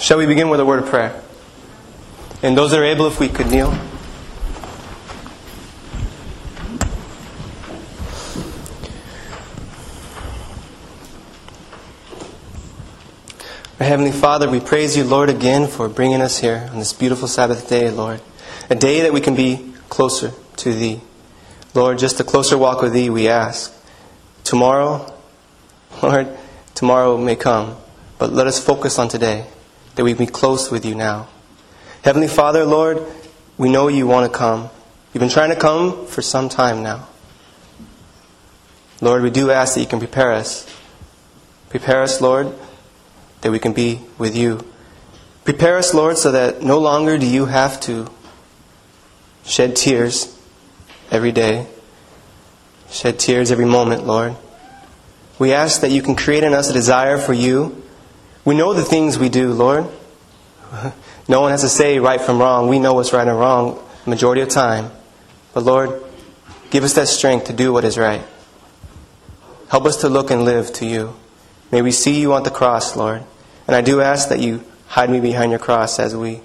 Shall we begin with a word of prayer? And those that are able, if we could kneel. Our Heavenly Father, we praise You, Lord, again for bringing us here on this beautiful Sabbath day, Lord. A day that we can be closer to Thee. Lord, just a closer walk with Thee, we ask. Tomorrow, Lord, tomorrow may come, but let us focus on today, that we be close with You now. Heavenly Father, Lord, we know You want to come. You've been trying to come for some time now. Lord, we do ask that You can prepare us. Prepare us, Lord, that we can be with You. Prepare us, Lord, so that no longer do You have to shed tears every day. Shed tears every moment, Lord. We ask that You can create in us a desire for You. We know the things we do, Lord. No one has to say right from wrong. We know what's right and wrong the majority of the time. But Lord, give us that strength to do what is right. Help us to look and live to You. May we see You on the cross, Lord. And I do ask that You hide me behind Your cross as we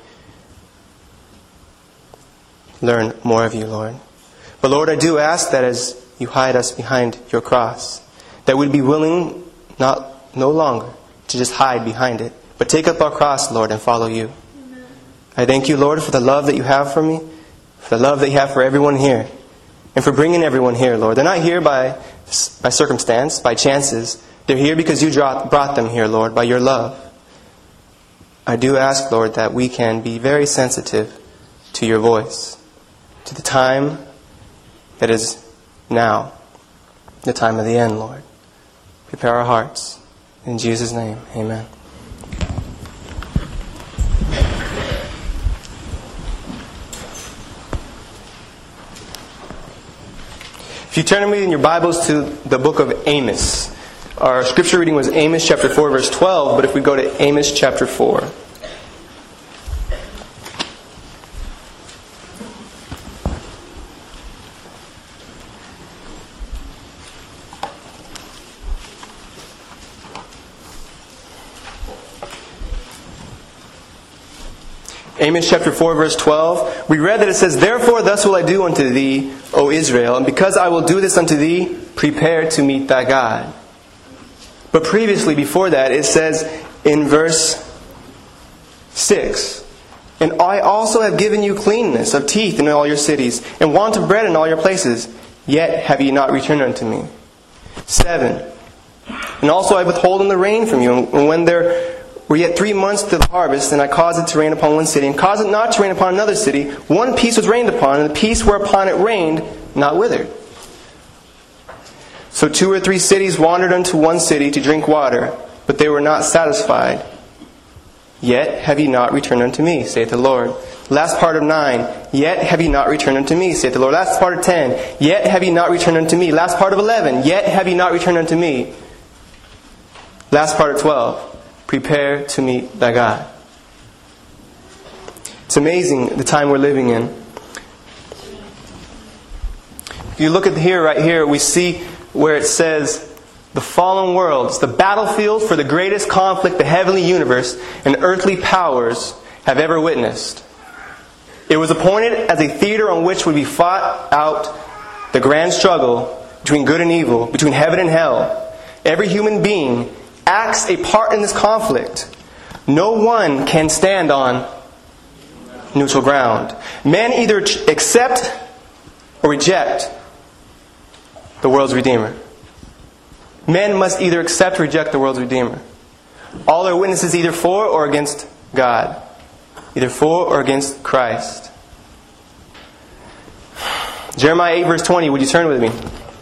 learn more of You, Lord. But Lord, I do ask that as You hide us behind Your cross, that we'd be willing no longer to just hide behind it, but take up our cross, Lord, and follow You. Amen. I thank You, Lord, for the love that You have for me, for the love that You have for everyone here, and for bringing everyone here, Lord. They're not here by circumstance, by chances. They're here because You brought them here, Lord, by Your love. I do ask, Lord, that we can be very sensitive to Your voice, to the time that is now, the time of the end, Lord. Prepare our hearts. In Jesus' name, amen. If you turn with me in your Bibles to the book of Amos. Our scripture reading was Amos chapter 4, verse 12, but if we go to Amos chapter 4. Amos chapter 4, verse 12. We read that it says, "Therefore thus will I do unto thee, O Israel, and because I will do this unto thee, prepare to meet thy God." But previously, before that, it says in verse 6, "And I also have given you cleanness of teeth in all your cities, and want of bread in all your places, yet have ye not returned unto me." 7, "And also I withholden the rain from you, and when there were yet 3 months to the harvest, and I caused it to rain upon one city, and caused it not to rain upon another city. One piece was rained upon, and the piece whereupon it rained not withered. So 2 or 3 cities wandered unto one city to drink water, but they were not satisfied. Yet have ye not returned unto me, saith the Lord." Last part of 9, "Yet have ye not returned unto me, saith the Lord." Last part of 10, "Yet have ye not returned unto me." Last part of 11, "Yet have ye not returned unto me." Last part of 12, "Prepare to meet thy God." It's amazing the time we're living in. If you look at here, right here, we see where it says the fallen world is the battlefield for the greatest conflict the heavenly universe and earthly powers have ever witnessed. It was appointed as a theater on which would be fought out the grand struggle between good and evil, between heaven and hell. Every human being acts a part in this conflict. No one can stand on neutral ground. Men either accept or reject the world's Redeemer. Men must either accept or reject the world's Redeemer. All are witnesses either for or against God. Either for or against Christ. Jeremiah 8 verse 20, would you turn with me?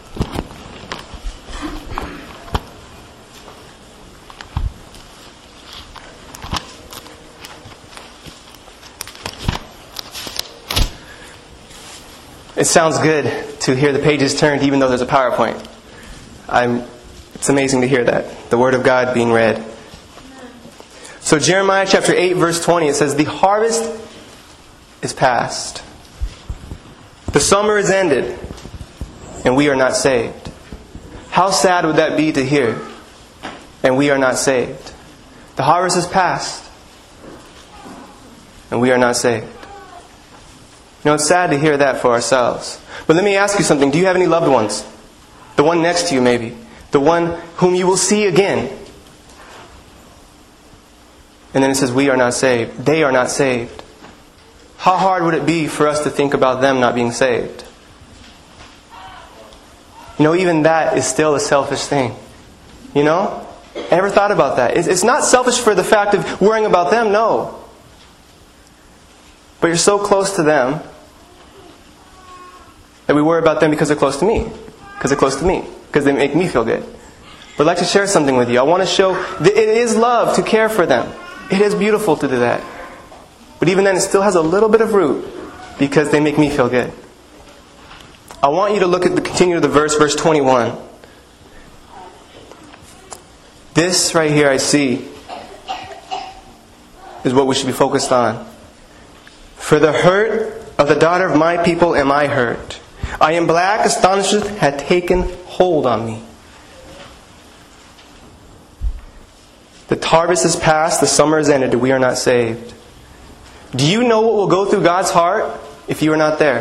It sounds good to hear the pages turned even though there's a PowerPoint. It's amazing to hear that. The Word of God being read. So Jeremiah chapter 8 verse 20, it says, "The harvest is past. The summer is ended, and we are not saved." How sad would that be to hear? And we are not saved. The harvest is past. and we are not saved. You know, it's sad to hear that for ourselves. But let me ask you something. Do you have any loved ones? The one next to you, maybe. The one whom you will see again. And then it says, we are not saved. They are not saved. How hard would it be for us to think about them not being saved? You know, even that is still a selfish thing. You know? Ever thought about that? It's not selfish for the fact of worrying about them, no. But you're so close to them that we worry about them because they're close to me. Because they're close to me. Because they make me feel good. But I'd like to share something with you. I want to show that it is love to care for them. It is beautiful to do that. But even then, it still has a little bit of root because they make me feel good. I want you to look at continue to the verse 21. This right here I see is what we should be focused on. For the hurt of the daughter of my people am I hurt. I am black, astonishment had taken hold on me. The harvest is past, the summer is ended, we are not saved. Do you know what will go through God's heart if you are not there?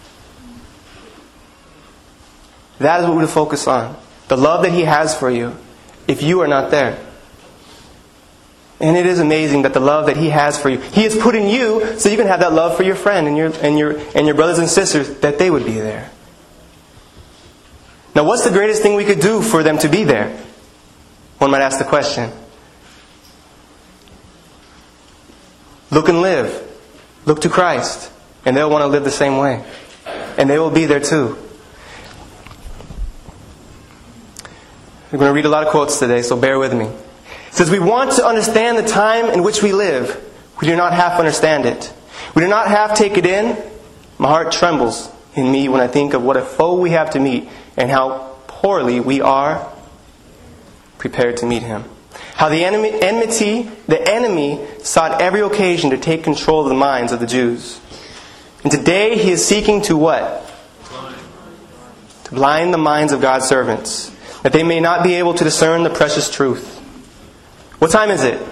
That is what we'll focus on. The love that He has for you if you are not there. And it is amazing that the love that He has for you, He has put in you so you can have that love for your friend and your brothers and sisters, that they would be there. Now, what's the greatest thing we could do for them to be there? One might ask the question. Look and live. Look to Christ. And they'll want to live the same way. And they will be there too. We're going to read a lot of quotes today, so bear with me. It says, we want to understand the time in which we live. We do not half understand it. We do not half take it in. My heart trembles in me when I think of what a foe we have to meet and how poorly we are prepared to meet him. How the enemy sought every occasion to take control of the minds of the Jews. And today he is seeking to what? To blind the minds of God's servants, that they may not be able to discern the precious truth. What time is it?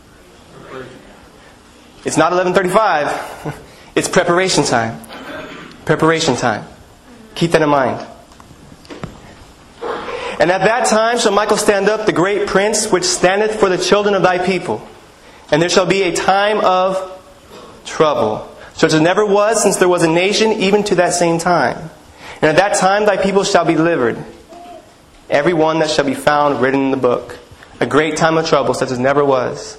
It's not 11:35. It's preparation time. Preparation time. Keep that in mind. And at that time shall Michael stand up, the great prince, which standeth for the children of thy people. And there shall be a time of trouble, such as never was since there was a nation, even to that same time. And at that time thy people shall be delivered, every one that shall be found written in the book. A great time of trouble, such as never was.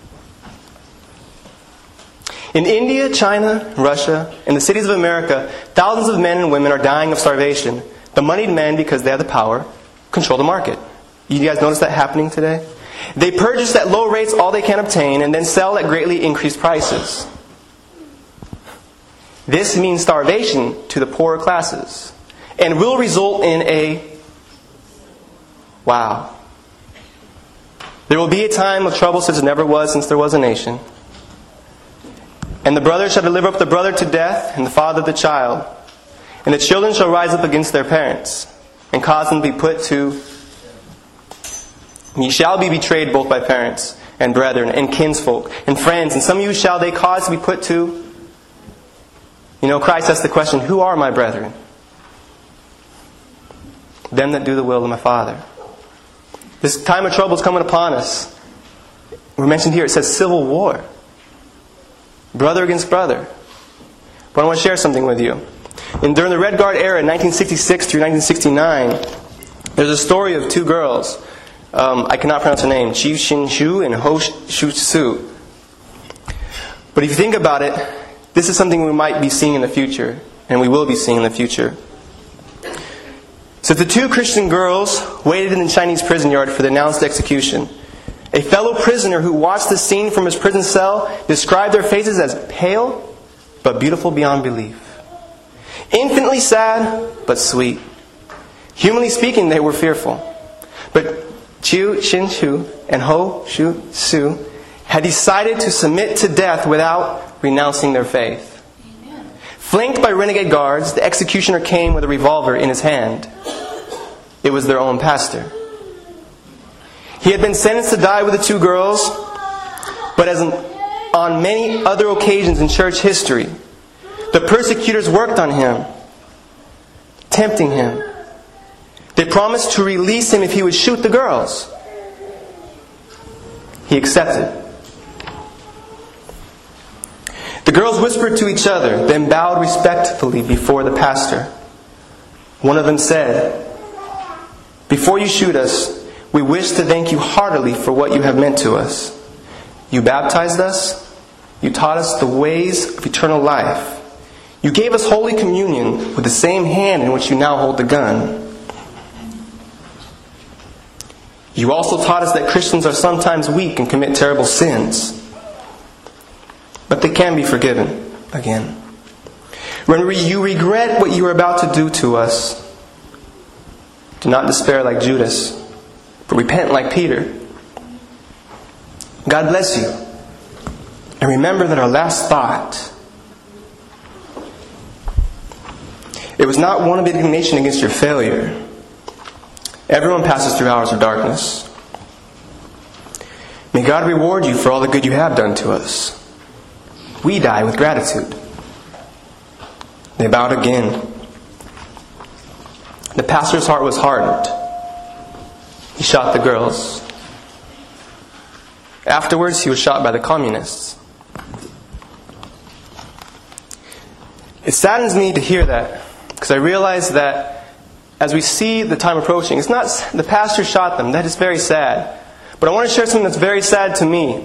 In India, China, Russia, and the cities of America, thousands of men and women are dying of starvation. The moneyed men, because they have the power, control the market. You guys notice that happening today? They purchase at low rates all they can obtain and then sell at greatly increased prices. This means starvation to the poorer classes and will result in a wow. There will be a time of trouble such as never was since there was a nation. And the brother shall deliver up the brother to death, and the father the child. And the children shall rise up against their parents, and cause them to be put to... Ye shall be betrayed both by parents, and brethren, and kinsfolk, and friends, and some of you shall they cause to be put to... You know, Christ asked the question, who are my brethren? Them that do the will of my Father. This time of trouble is coming upon us. We're mentioned here, it says civil war. Brother against brother. But I want to share something with you. During the Red Guard era, 1966 through 1969, there's a story of two girls. I cannot pronounce her name. Chi Shin-shu and Ho Shu-su. But if you think about it, this is something we might be seeing in the future. And we will be seeing in the future. So the two Christian girls waited in the Chinese prison yard for the announced execution. A fellow prisoner who watched the scene from his prison cell described their faces as pale but beautiful beyond belief. Infinitely sad but sweet. Humanly speaking, they were fearful. But Chiu Shin-shu and Ho Shu-su had decided to submit to death without renouncing their faith. Flanked by renegade guards, the executioner came with a revolver in his hand. It was their own pastor. He had been sentenced to die with the two girls, but as an on many other occasions in church history, the persecutors worked on him, tempting him. They promised to release him if he would shoot the girls. He accepted. The girls whispered to each other, then bowed respectfully before the pastor. One of them said, "Before you shoot us, we wish to thank you heartily for what you have meant to us. You baptized us. You taught us the ways of eternal life. You gave us Holy Communion with the same hand in which you now hold the gun. You also taught us that Christians are sometimes weak and commit terrible sins, but they can be forgiven again. When you regret what you are about to do to us, do not despair like Judas, but repent like Peter. God bless you. And remember that our last thought, it was not one of indignation against your failure. Everyone passes through hours of darkness. May God reward you for all the good you have done to us. We die with gratitude." They bowed again. The pastor's heart was hardened. He shot the girls. Afterwards, he was shot by the communists. It saddens me to hear that, because I realize that as we see the time approaching, it's not the pastor shot them. That is very sad. But I want to share something that's very sad to me.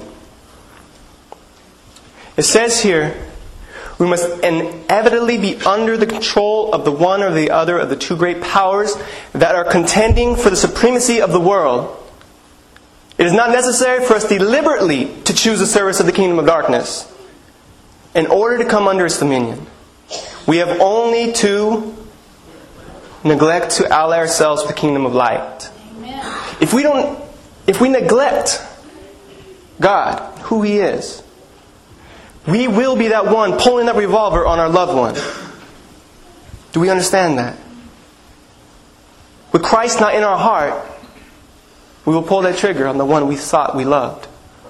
It says here, we must inevitably be under the control of the one or the other of the two great powers that are contending for the supremacy of the world. It is not necessary for us deliberately to choose the service of the kingdom of darkness in order to come under its dominion. We have only to neglect to ally ourselves with the kingdom of light. Amen. If we neglect God, who He is, we will be that one pulling that revolver on our loved one. Do we understand that? With Christ not in our heart, we will pull that trigger on the one we thought we loved,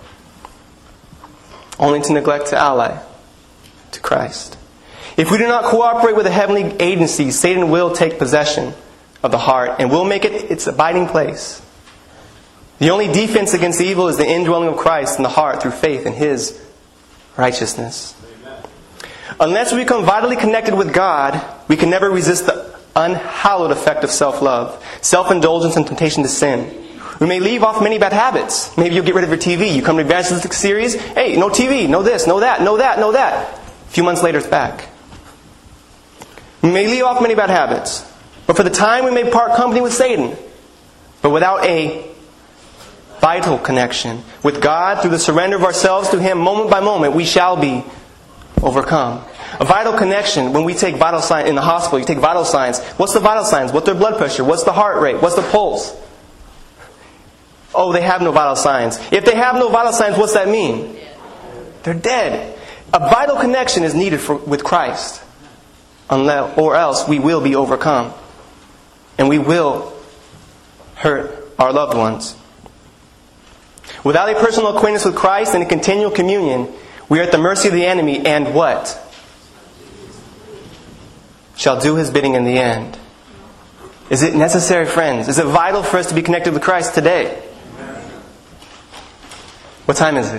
only to neglect to ally to Christ. If we do not cooperate with the heavenly agencies, Satan will take possession of the heart and will make it its abiding place. The only defense against evil is the indwelling of Christ in the heart through faith in His righteousness. Amen. Unless we become vitally connected with God, we can never resist the unhallowed effect of self-love, self-indulgence, and temptation to sin. We may leave off many bad habits. Maybe you'll get rid of your TV. You come to evangelistic series, hey, no TV, no this, no that, no that, no that. A few months later, it's back. We may leave off many bad habits, but for the time we may part company with Satan. But without a vital connection with God through the surrender of ourselves to Him moment by moment, we shall be overcome. A vital connection, when we take vital signs in the hospital, you take vital signs. What's the vital signs? What's their blood pressure? What's the heart rate? What's the pulse? Oh, they have no vital signs. If they have no vital signs, what's that mean? They're dead. A vital connection is needed with Christ. Or else we will be overcome. And we will hurt our loved ones. Without a personal acquaintance with Christ and a continual communion, we are at the mercy of the enemy and what? Shall do his bidding in the end. Is it necessary, friends? Is it vital for us to be connected with Christ today? What time is it?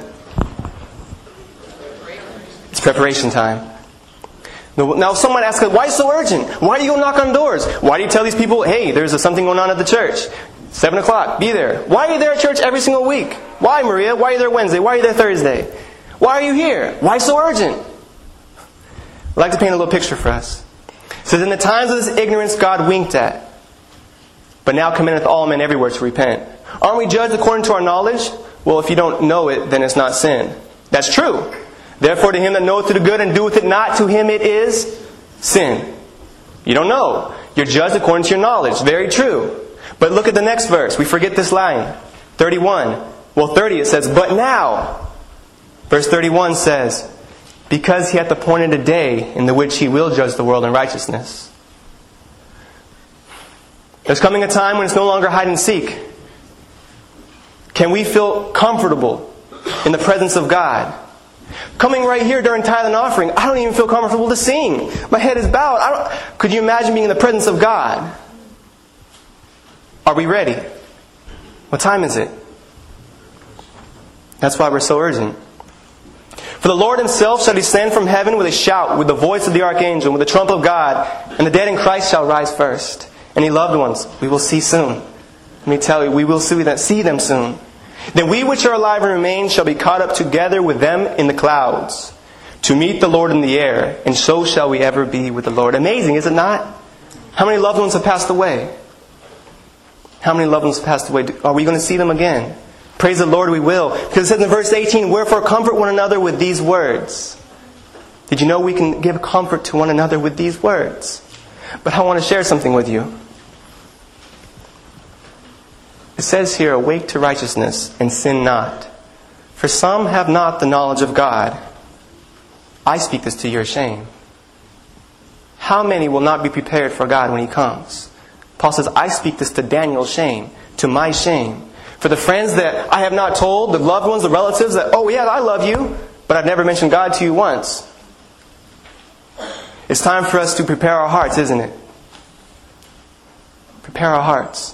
It's preparation time. Now someone asks, why so urgent? Why do you go knock on doors? Why do you tell these people, hey, there's something going on at the church? 7 o'clock, be there. Why are you there at church every single week? Why, Maria? Why are you there Wednesday? Why are you there Thursday? Why are you here? Why so urgent? I'd like to paint a little picture for us. It says, in the times of this ignorance God winked at, but now commendeth all men everywhere to repent. Aren't we judged according to our knowledge? Well, if you don't know it, then it's not sin. That's true. Therefore, to him that knoweth to do good and doeth it not, to him it is sin. You don't know. You're judged according to your knowledge. Very true. But look at the next verse. We forget this line. 31. Well, 30 it says, but now. Verse 31 says, because he hath appointed a day in the which he will judge the world in righteousness. There's coming a time when it's no longer hide and seek. Can we feel comfortable in the presence of God? Coming right here during tithe and offering, I don't even feel comfortable to sing. My head is bowed. Could you imagine being in the presence of God? Are we ready? What time is it? That's why we're so urgent. For the Lord Himself shall descend from heaven with a shout, with the voice of the archangel, with the trump of God, and the dead in Christ shall rise first. Any loved ones we will see soon. Let me tell you, we will see them soon. Then we which are alive and remain shall be caught up together with them in the clouds, to meet the Lord in the air, and so shall we ever be with the Lord. Amazing, is it not? How many loved ones have passed away? How many loved ones have passed away? Are we going to see them again? Praise the Lord, we will. Because it says in verse 18, wherefore comfort one another with these words. Did you know we can give comfort to one another with these words? But I want to share something with you. It says here, awake to righteousness and sin not. For some have not the knowledge of God. I speak this to your shame. How many will not be prepared for God when He comes? Paul says, I speak this to Daniel's shame, to my shame. For the friends that I have not told, the loved ones, the relatives that, oh yeah, I love you, but I've never mentioned God to you once. It's time for us to prepare our hearts, isn't it? Prepare our hearts.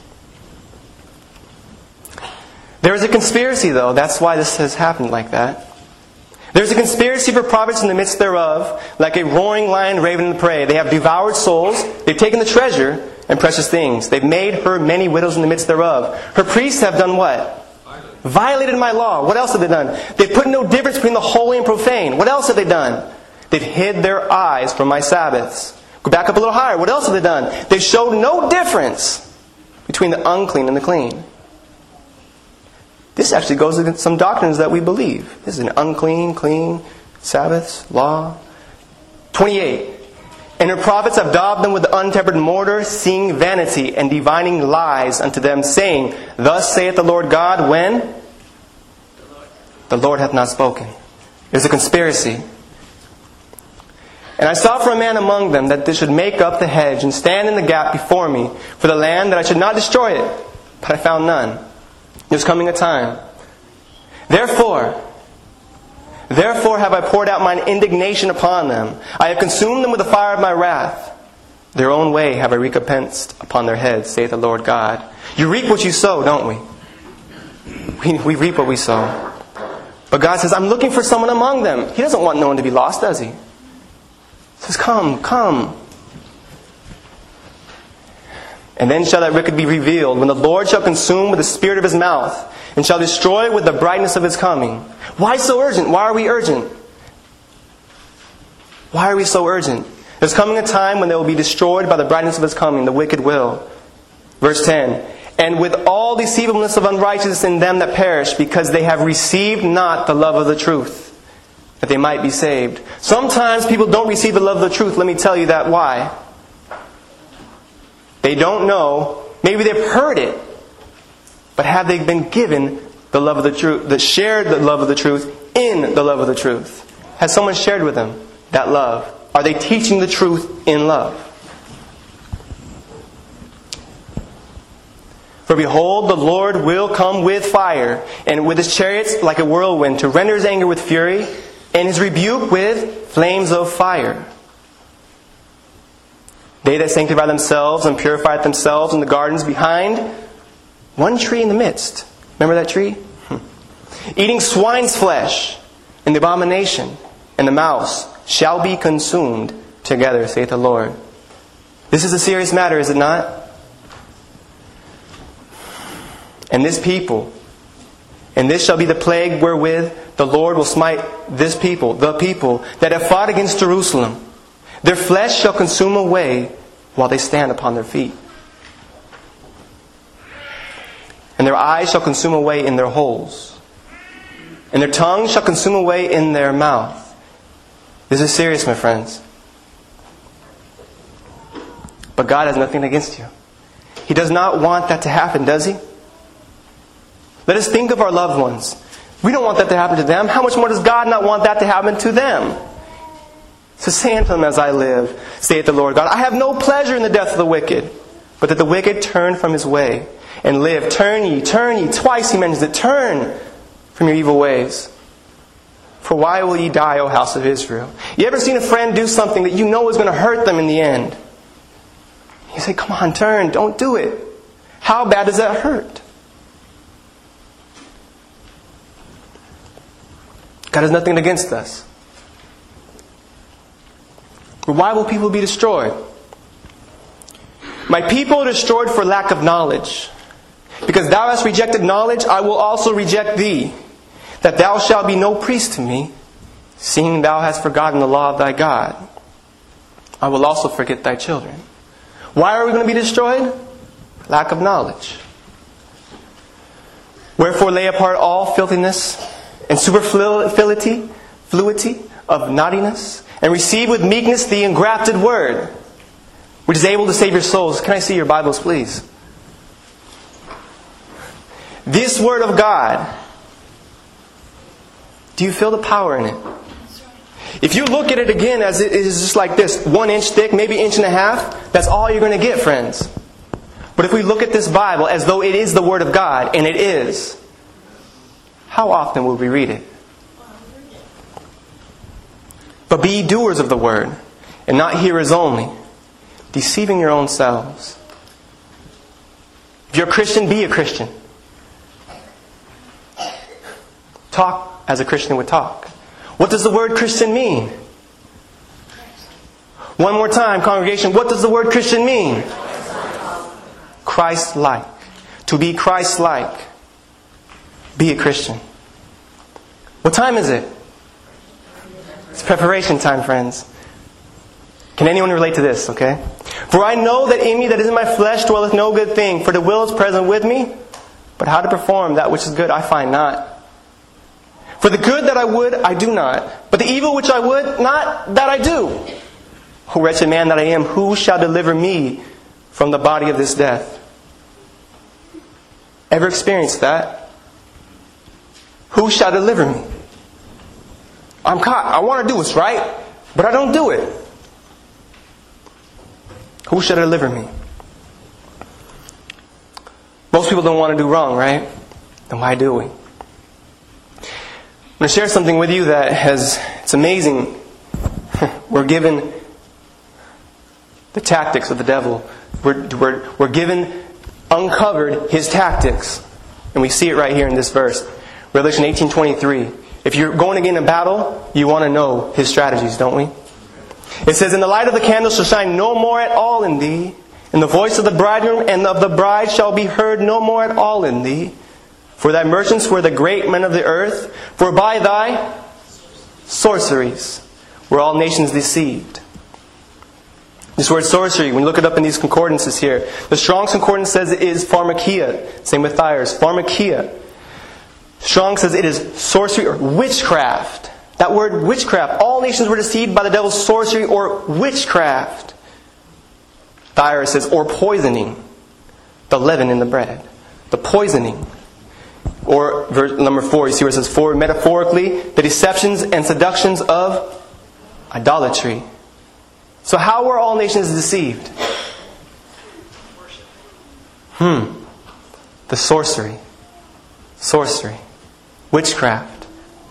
There is a conspiracy, though. That's why this has happened like that. There's a conspiracy for prophets in the midst thereof, like a roaring lion ravening the prey. They have devoured souls. They've taken the treasure and precious things. They've made her many widows in the midst thereof. Her priests have done what? Violated my law. What else have they done? They've put no difference between the holy and profane. What else have they done? They've hid their eyes from my Sabbaths. Go back up a little higher. What else have they done? They've showed no difference between the unclean and the clean. This actually goes against some doctrines that we believe. This is an unclean, clean, Sabbaths, law. 28. And her prophets have daubed them with the untempered mortar, seeing vanity and divining lies unto them, saying, thus saith the Lord God, when? The Lord hath not spoken. There's a conspiracy. And I sought for a man among them that they should make up the hedge and stand in the gap before me for the land, that I should not destroy it. But I found none. There's coming a time. Therefore have I poured out mine indignation upon them. I have consumed them with the fire of my wrath. Their own way have I recompensed upon their heads, saith the Lord God. You reap what you sow, don't we? We reap what we sow. But God says, I'm looking for someone among them. He doesn't want no one to be lost, does He? He says, come, come. And then shall that wicked be revealed, when the Lord shall consume with the spirit of His mouth, and shall destroy with the brightness of His coming. Why so urgent? Why are we urgent? Why are we so urgent? There's coming a time when they will be destroyed by the brightness of His coming, the wicked will. Verse 10. And with all deceivableness of unrighteousness in them that perish, because they have received not the love of the truth, that they might be saved. Sometimes people don't receive the love of the truth. Let me tell you that why. They don't know. Maybe they've heard it. But have they been given the love of the truth, shared the love of the truth in the love of the truth? Has someone shared with them that love? Are they teaching the truth in love? For behold, the Lord will come with fire, and with His chariots like a whirlwind, to render His anger with fury, and His rebuke with flames of fire. They that sanctify themselves and purify themselves in the gardens behind one tree in the midst. Remember that tree? Eating swine's flesh and the abomination and the mouse shall be consumed together, saith the Lord. This is a serious matter, is it not? And this people, and this shall be the plague wherewith the Lord will smite this people, the people that have fought against Jerusalem. Their flesh shall consume away while they stand upon their feet. And their eyes shall consume away in their holes. And their tongue shall consume away in their mouth. This is serious, my friends. But God has nothing against you. He does not want that to happen, does He? Let us think of our loved ones. We don't want that to happen to them. How much more does God not want that to happen to them? So say unto them, as I live, saith the Lord God, I have no pleasure in the death of the wicked, but that the wicked turn from his way and live. Turn ye. Twice He mentions it. Turn from your evil ways. For why will ye die, O house of Israel? You ever seen a friend do something that you know is going to hurt them in the end? You say, come on, turn, don't do it. How bad does that hurt? God has nothing against us. But why will people be destroyed? My people are destroyed for lack of knowledge. Because thou hast rejected knowledge, I will also reject thee, that thou shalt be no priest to me, seeing thou hast forgotten the law of thy God. I will also forget thy children. Why are we going to be destroyed? Lack of knowledge. Wherefore lay apart all filthiness and superfluity of naughtiness, and receive with meekness the engrafted word, which is able to save your souls. Can I see your Bibles, please? This word of God, do you feel the power in it? If you look at it again as it is just like this, 1 inch thick, maybe 1.5 inches, that's all you're going to get, friends. But if we look at this Bible as though it is the Word of God, and it is, how often will we read it? But be ye doers of the Word, and not hearers only, deceiving your own selves. If you're a Christian, be a Christian. Talk as a Christian would talk. What does the word Christian mean? One more time, congregation. What does the word Christian mean? Christ-like. To be Christ-like. Be a Christian. What time is it? It's preparation time, friends. Can anyone relate to this, okay? For I know that in me that is in my flesh dwelleth no good thing, for the will is present with me, but how to perform that which is good I find not. For the good that I would, I do not. But the evil which I would not, that I do. O wretched man that I am, who shall deliver me from the body of this death? Ever experienced that? Who shall deliver me? I'm caught. I want to do what's right, but I don't do it. Who shall deliver me? Most people don't want to do wrong, right? Then why do we? I'm going to share something with you that it's amazing. We're given the tactics of the devil. We're given, uncovered his tactics. And we see it right here in this verse. Revelation 18:23. If you're going against a battle, you want to know his strategies, don't we? It says, and the light of the candle shall shine no more at all in thee, and the voice of the bridegroom and of the bride shall be heard no more at all in thee. For thy merchants were the great men of the earth, for by thy sorceries were all nations deceived. This word sorcery, when you look it up in these concordances here, the Strong's Concordance says it is pharmakia. Same with Thayer's, pharmakia. Strong says it is sorcery or witchcraft. That word witchcraft, all nations were deceived by the devil's sorcery or witchcraft. Thayer says, or poisoning, the leaven in the bread. The poisoning. Or verse number 4, you see where it says, for metaphorically, the deceptions and seductions of idolatry. So how were all nations deceived? The sorcery. Sorcery. Witchcraft.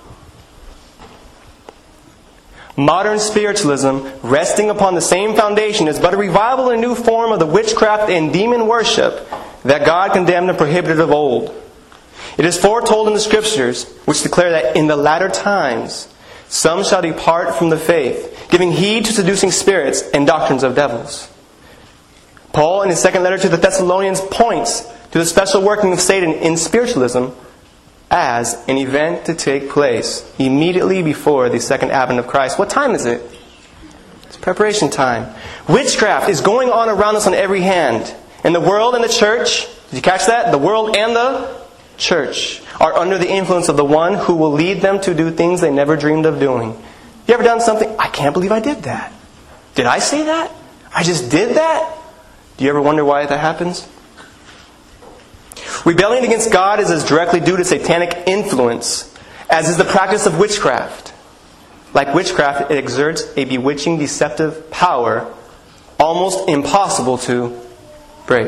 Modern spiritualism, resting upon the same foundation, is but a revival and new form of the witchcraft and demon worship that God condemned and prohibited of old. It is foretold in the Scriptures, which declare that in the latter times some shall depart from the faith, giving heed to seducing spirits and doctrines of devils. Paul, in his second letter to the Thessalonians, points to the special working of Satan in spiritualism as an event to take place immediately before the second advent of Christ. What time is it? It's preparation time. Witchcraft is going on around us on every hand. And the world and the church, did you catch that? The world and the church are under the influence of the one who will lead them to do things they never dreamed of doing. You ever done something? I can't believe I did that. Did I say that? I just did that? Do you ever wonder why that happens? Rebellion against God is as directly due to satanic influence as is the practice of witchcraft. Like witchcraft, it exerts a bewitching, deceptive power almost impossible to break.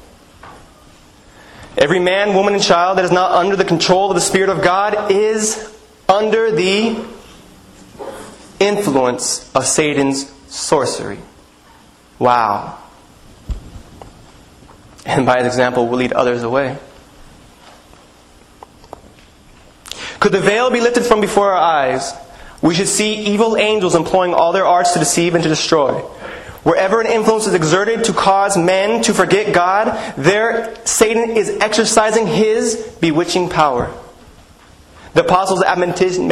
Every man, woman, and child that is not under the control of the Spirit of God is under the influence of Satan's sorcery. Wow. And by his example, will lead others away. Could the veil be lifted from before our eyes, we should see evil angels employing all their arts to deceive and to destroy. Wherever an influence is exerted to cause men to forget God, there Satan is exercising his bewitching power. The apostles' admonition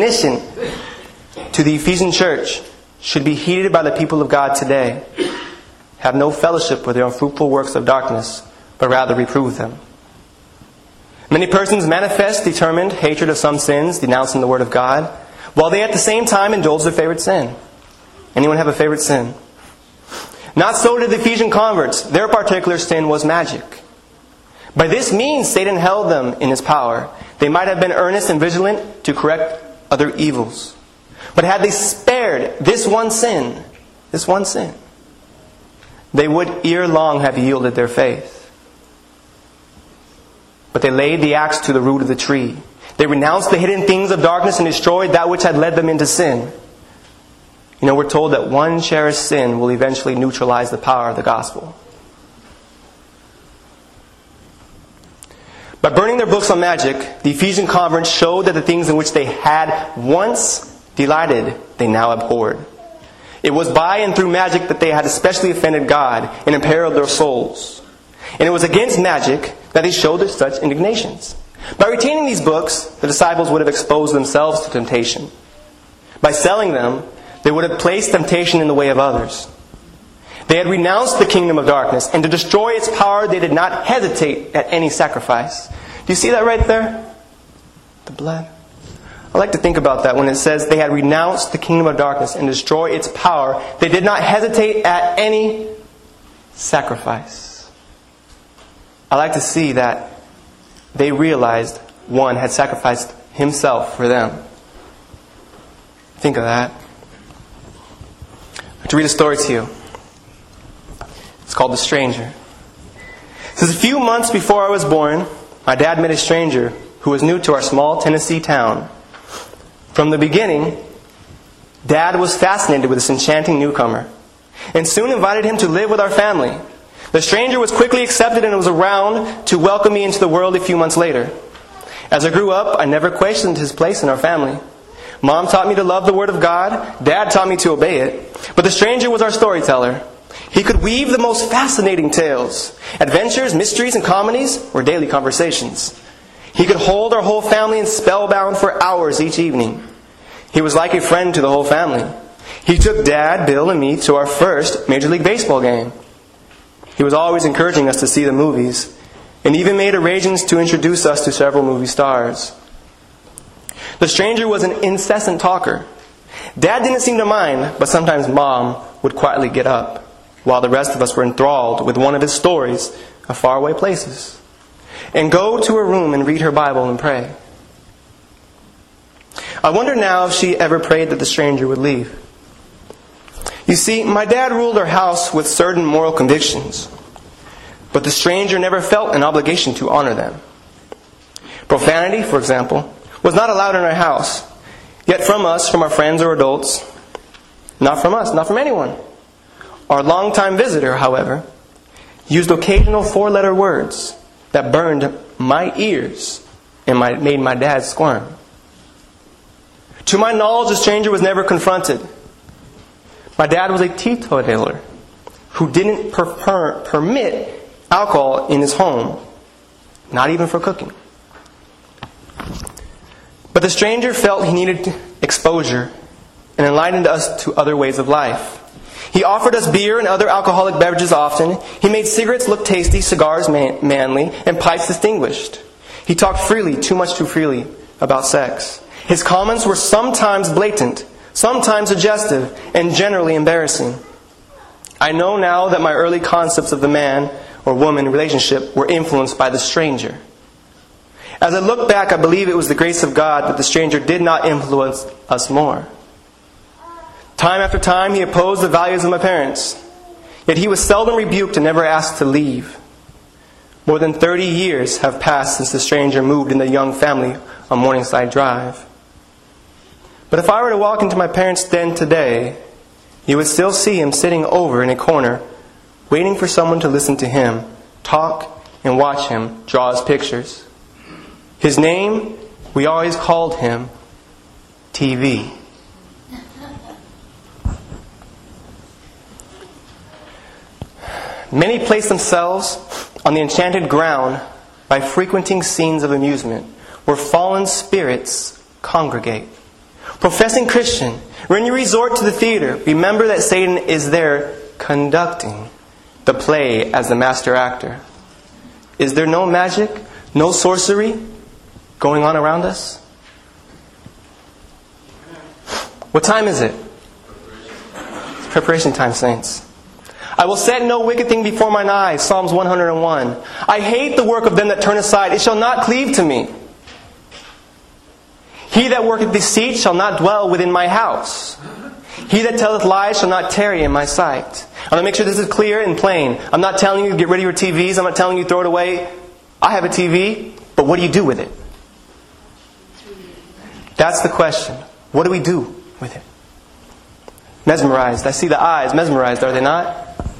to the Ephesian church should be heeded by the people of God today. Have no fellowship with their unfruitful works of darkness, but rather reprove them. Many persons manifest determined hatred of some sins, denouncing the Word of God, while they at the same time indulge their favorite sin. Anyone have a favorite sin? Not so did the Ephesian converts. Their particular sin was magic. By this means Satan held them in his power. They might have been earnest and vigilant to correct other evils. But had they spared this one sin, they would ere long have yielded their faith. But they laid the axe to the root of the tree. They renounced the hidden things of darkness and destroyed that which had led them into sin. You know, we're told that one cherished sin will eventually neutralize the power of the gospel. By burning their books on magic, the Ephesian converts showed that the things in which they had once delighted, they now abhorred. It was by and through magic that they had especially offended God and imperiled their souls. And it was against magic that they showed their such indignations. By retaining these books, the disciples would have exposed themselves to temptation. By selling them, they would have placed temptation in the way of others. They had renounced the kingdom of darkness, and to destroy its power they did not hesitate at any sacrifice. Do you see that right there? The blood. I like to think about that when it says they had renounced the kingdom of darkness and destroy its power. They did not hesitate at any sacrifice. I like to see that they realized one had sacrificed himself for them. Think of that. I have to read a story to you. It's called The Stranger. It says, a few months before I was born, my dad met a stranger who was new to our small Tennessee town. From the beginning, Dad was fascinated with this enchanting newcomer and soon invited him to live with our family. The stranger was quickly accepted and was around to welcome me into the world a few months later. As I grew up, I never questioned his place in our family. Mom taught me to love the Word of God. Dad taught me to obey it. But the stranger was our storyteller. He could weave the most fascinating tales. Adventures, mysteries, and comedies were daily conversations. He could hold our whole family in spellbound for hours each evening. He was like a friend to the whole family. He took Dad, Bill, and me to our first Major League Baseball game. He was always encouraging us to see the movies, and even made arrangements to introduce us to several movie stars. The stranger was an incessant talker. Dad didn't seem to mind, but sometimes Mom would quietly get up, while the rest of us were enthralled with one of his stories of faraway places, and go to her room and read her Bible and pray. I wonder now if she ever prayed that the stranger would leave. You see, my dad ruled our house with certain moral convictions, but the stranger never felt an obligation to honor them. Profanity, for example, was not allowed in our house, yet from us, from our friends or adults, not from us, not from anyone. Our longtime visitor, however, used occasional four-letter words that burned my ears and made my dad squirm. To my knowledge, the stranger was never confronted. My dad was a teetotaler who didn't permit alcohol in his home, not even for cooking. But the stranger felt he needed exposure and enlightened us to other ways of life. He offered us beer and other alcoholic beverages often. He made cigarettes look tasty, cigars manly, and pipes distinguished. He talked freely, too much too freely, about sex. His comments were sometimes blatant, sometimes suggestive, and generally embarrassing. I know now that my early concepts of the man or woman relationship were influenced by the stranger. As I look back, I believe it was the grace of God that the stranger did not influence us more. Time after time, he opposed the values of my parents, yet he was seldom rebuked and never asked to leave. More than 30 years have passed since the stranger moved in the young family on Morningside Drive. But if I were to walk into my parents' den today, you would still see him sitting over in a corner, waiting for someone to listen to him, talk, and watch him draw his pictures. His name, we always called him TV. Many place themselves on the enchanted ground by frequenting scenes of amusement where fallen spirits congregate. Professing Christian, when you resort to the theater, remember that Satan is there conducting the play as the master actor. Is there no magic, no sorcery going on around us? What time is it? It's preparation time, saints. I will set no wicked thing before mine eyes, Psalms 101. I hate the work of them that turn aside. It shall not cleave to me. He that worketh deceit shall not dwell within my house. He that telleth lies shall not tarry in my sight. I want to make sure this is clear and plain. I'm not telling you to get rid of your TVs. I'm not telling you to throw it away. I have a TV, but what do you do with it? That's the question. What do we do with it? Mesmerized. I see the eyes. Mesmerized, are they not?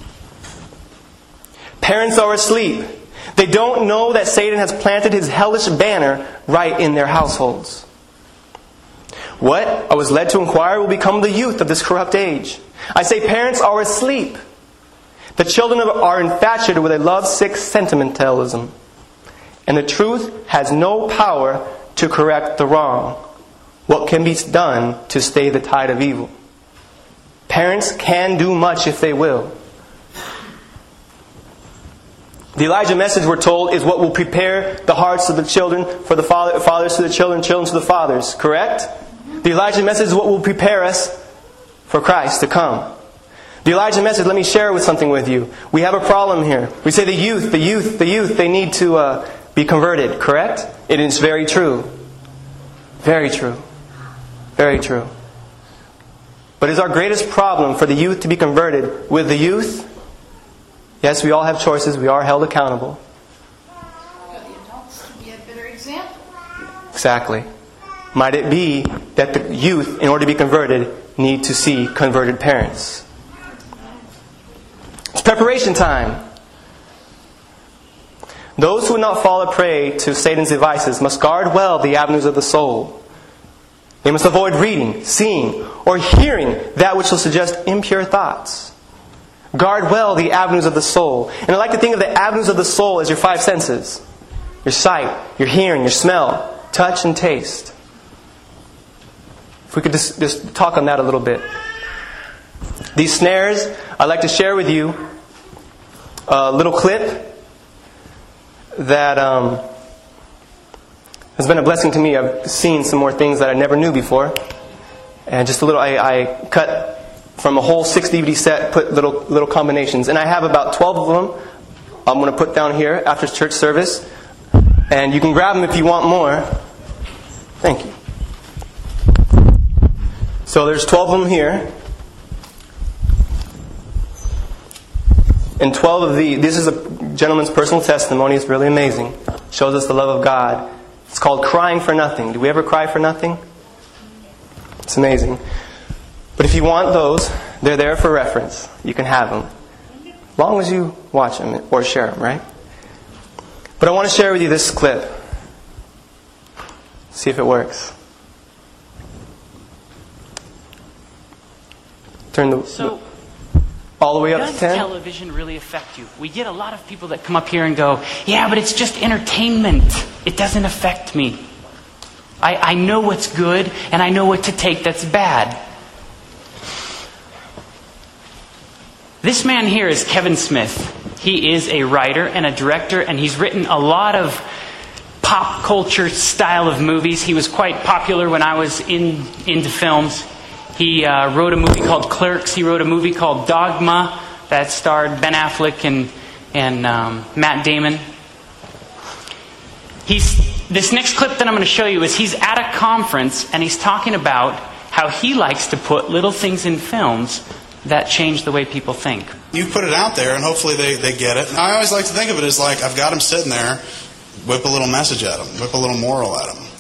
Parents are asleep. They don't know that Satan has planted his hellish banner right in their households. What, I was led to inquire, will become the youth of this corrupt age? I say parents are asleep. The children are infatuated with a love-sick sentimentalism. And the truth has no power to correct the wrong. What can be done to stay the tide of evil? Parents can do much if they will. The Elijah message, we're told, is what will prepare the hearts of the children for the fathers to the children, children to the fathers. Correct? The Elijah message is what will prepare us for Christ to come. The Elijah message, let me share something with you. We have a problem here. We say the youth, they need to be converted. Correct? It is very true. Very true. Very true. But is our greatest problem for the youth to be converted with the youth? Yes, we all have choices. We are held accountable. The adults to be a better example. Exactly. Might it be that the youth, in order to be converted, need to see converted parents? It's preparation time. Those who would not fall a prey to Satan's devices must guard well the avenues of the soul. They must avoid reading, seeing, or hearing that which will suggest impure thoughts. Guard well the avenues of the soul. And I like to think of the avenues of the soul as your five senses. Your sight, your hearing, your smell, touch, and taste. If we could just talk on that a little bit. These snares, I'd like to share with you a little clip that has been a blessing to me. I've seen some more things that I never knew before. And just a little, I cut from a whole 6 DVD set, put little combinations. And I have about 12 of them I'm going to put down here after church service. And you can grab them if you want more. Thank you. So there's 12 of them here. And 12 of these, this is a gentleman's personal testimony. It's really amazing. Shows us the love of God. It's called Crying for Nothing. Do we ever cry for nothing? It's amazing. But if you want those, they're there for reference. You can have them. As long as you watch them or share them, right? But I want to share with you this clip. See if it works. Turn all the way up to 10. Does television really affect you? We get a lot of people that come up here and go, yeah, but it's just entertainment. It doesn't affect me. I know what's good and I know what to take that's bad. This man here is Kevin Smith. He is a writer and a director, and he's written a lot of pop culture style of movies. He was quite popular when I was into films. He wrote a movie called Clerks. He wrote a movie called Dogma that starred Ben Affleck and Matt Damon. This next clip that I'm going to show you is he's at a conference and he's talking about how he likes to put little things in films that change the way people think. You put it out there and hopefully they get it. I always like to think of it as like I've got them sitting there, whip a little message at them, whip a little moral at them.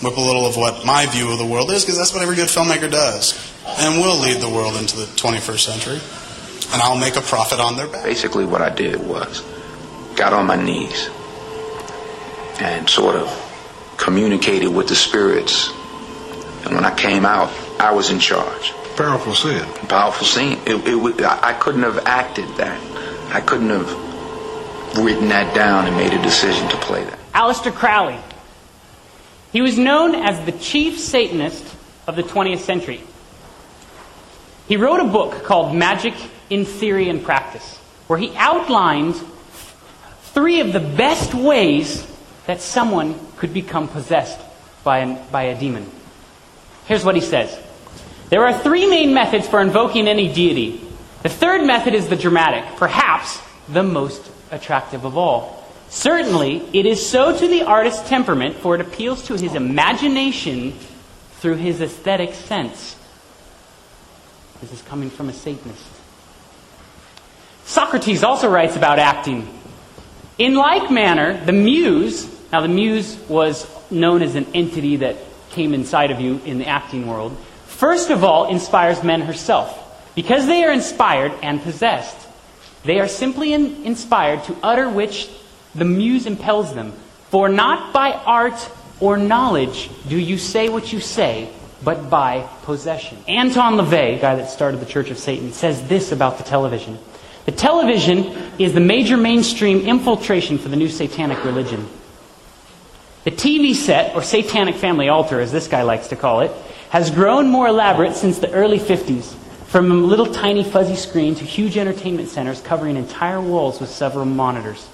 whip a little of what my view of the world is, because that's what every good filmmaker does. And will lead the world into the 21st century. And I'll make a profit on their back. Basically what I did was got on my knees and sort of communicated with the spirits. And when I came out, I was in charge. Powerful scene. Powerful scene. I couldn't have acted that. I couldn't have written that down and made a decision to play that. Aleister Crowley. He was known as the chief Satanist of the 20th century. He wrote a book called Magic in Theory and Practice, where he outlined 3 of the best ways that someone could become possessed by a demon. Here's what he says. There are 3 main methods for invoking any deity. The third method is the dramatic, perhaps the most attractive of all. Certainly, it is so to the artist's temperament, for it appeals to his imagination through his aesthetic sense. This is coming from a Satanist. Socrates also writes about acting. In like manner, the muse, now the muse was known as an entity that came inside of you in the acting world, first of all inspires men herself. Because they are inspired and possessed, they are simply inspired to utter which the muse impels them. For not by art or knowledge do you say what you say, but by possession. Anton LaVey, the guy that started the Church of Satan, says this about the television. The television is the major mainstream infiltration for the new satanic religion. The TV set, or satanic family altar, as this guy likes to call it, has grown more elaborate since the early 50s. From a little tiny fuzzy screen to huge entertainment centers covering entire walls with several monitors.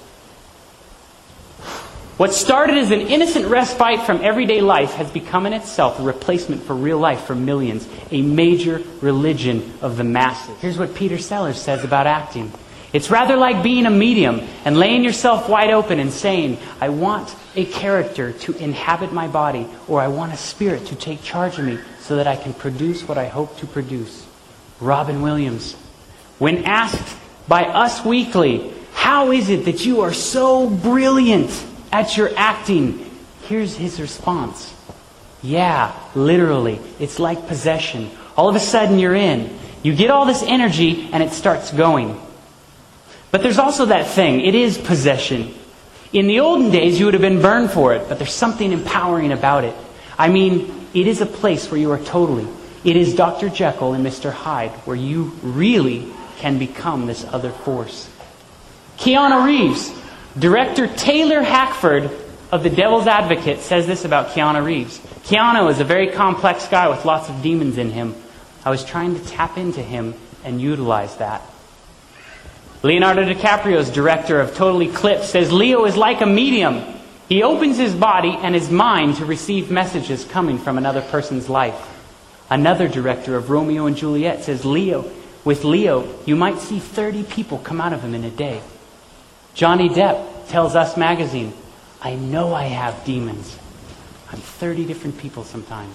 What started as an innocent respite from everyday life has become in itself a replacement for real life for millions, a major religion of the masses. Here's what Peter Sellers says about acting. It's rather like being a medium and laying yourself wide open and saying, I want a character to inhabit my body, or I want a spirit to take charge of me so that I can produce what I hope to produce. Robin Williams. When asked by Us Weekly, how is it that you are so brilliant at your acting? Here's his response. Yeah, literally. It's like possession. All of a sudden you're in. You get all this energy and it starts going. But there's also that thing. It is possession. In the olden days you would have been burned for it, but there's something empowering about it. I mean, it is a place where you are totally. It is Dr. Jekyll and Mr. Hyde, where you really can become this other force. Keanu Reeves. Director Taylor Hackford of The Devil's Advocate says this about Keanu Reeves. Keanu is a very complex guy with lots of demons in him. I was trying to tap into him and utilize that. Leonardo DiCaprio's director of Total Eclipse says Leo is like a medium. He opens his body and his mind to receive messages coming from another person's life. Another director of Romeo and Juliet says with Leo, you might see 30 people come out of him in a day. Johnny Depp tells Us Magazine, I know I have demons. I'm 30 different people sometimes.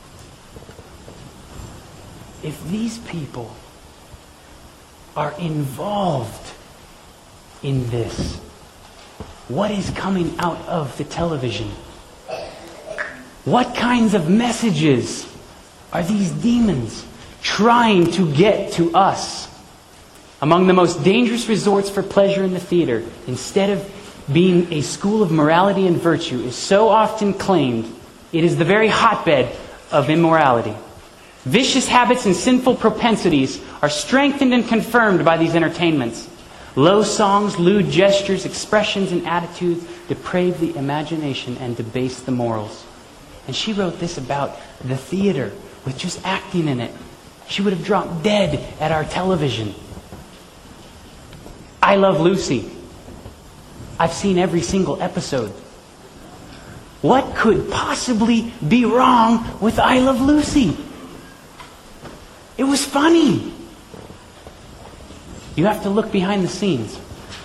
If these people are involved in this, what is coming out of the television? What kinds of messages are these demons trying to get to us? Among the most dangerous resorts for pleasure in the theater, instead of being a school of morality and virtue, is so often claimed, it is the very hotbed of immorality. Vicious habits and sinful propensities are strengthened and confirmed by these entertainments. Low songs, lewd gestures, expressions, and attitudes deprave the imagination and debase the morals. And she wrote this about the theater, with just acting in it. She would have dropped dead at our television. I Love Lucy. I've seen every single episode. What could possibly be wrong with I Love Lucy? It was funny. You have to look behind the scenes.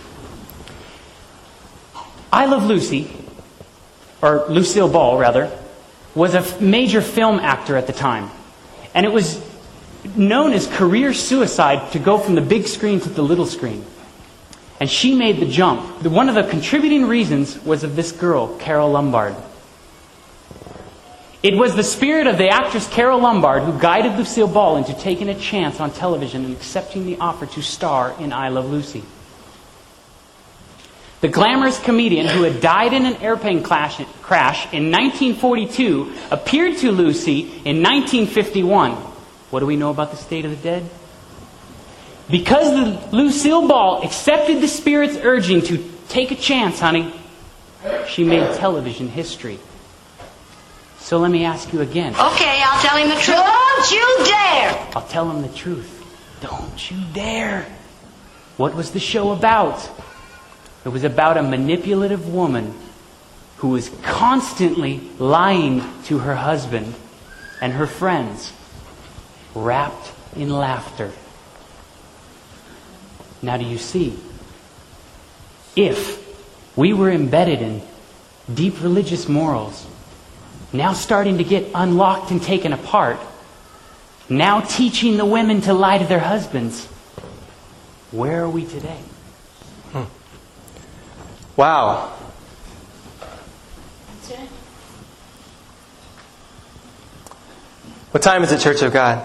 I Love Lucy, or Lucille Ball rather, was a major film actor at the time. And it was known as career suicide to go from the big screen to the little screen. And she made the jump. One of the contributing reasons was of this girl, Carole Lombard. It was the spirit of the actress Carol Lombard who guided Lucille Ball into taking a chance on television and accepting the offer to star in I Love Lucy. The glamorous comedian who had died in an airplane crash in 1942 appeared to Lucy in 1951. What do we know about the state of the dead? Because Lucille Ball accepted the spirit's urging to take a chance, honey, she made television history. So let me ask you again. Okay, I'll tell him the truth. Don't you dare! I'll tell him the truth. Don't you dare. What was the show about? It was about a manipulative woman who was constantly lying to her husband and her friends, wrapped in laughter. Now do you see? If we were embedded in deep religious morals, now starting to get unlocked and taken apart, now teaching the women to lie to their husbands, where are we today? Wow. That's it. What time is it, Church of God?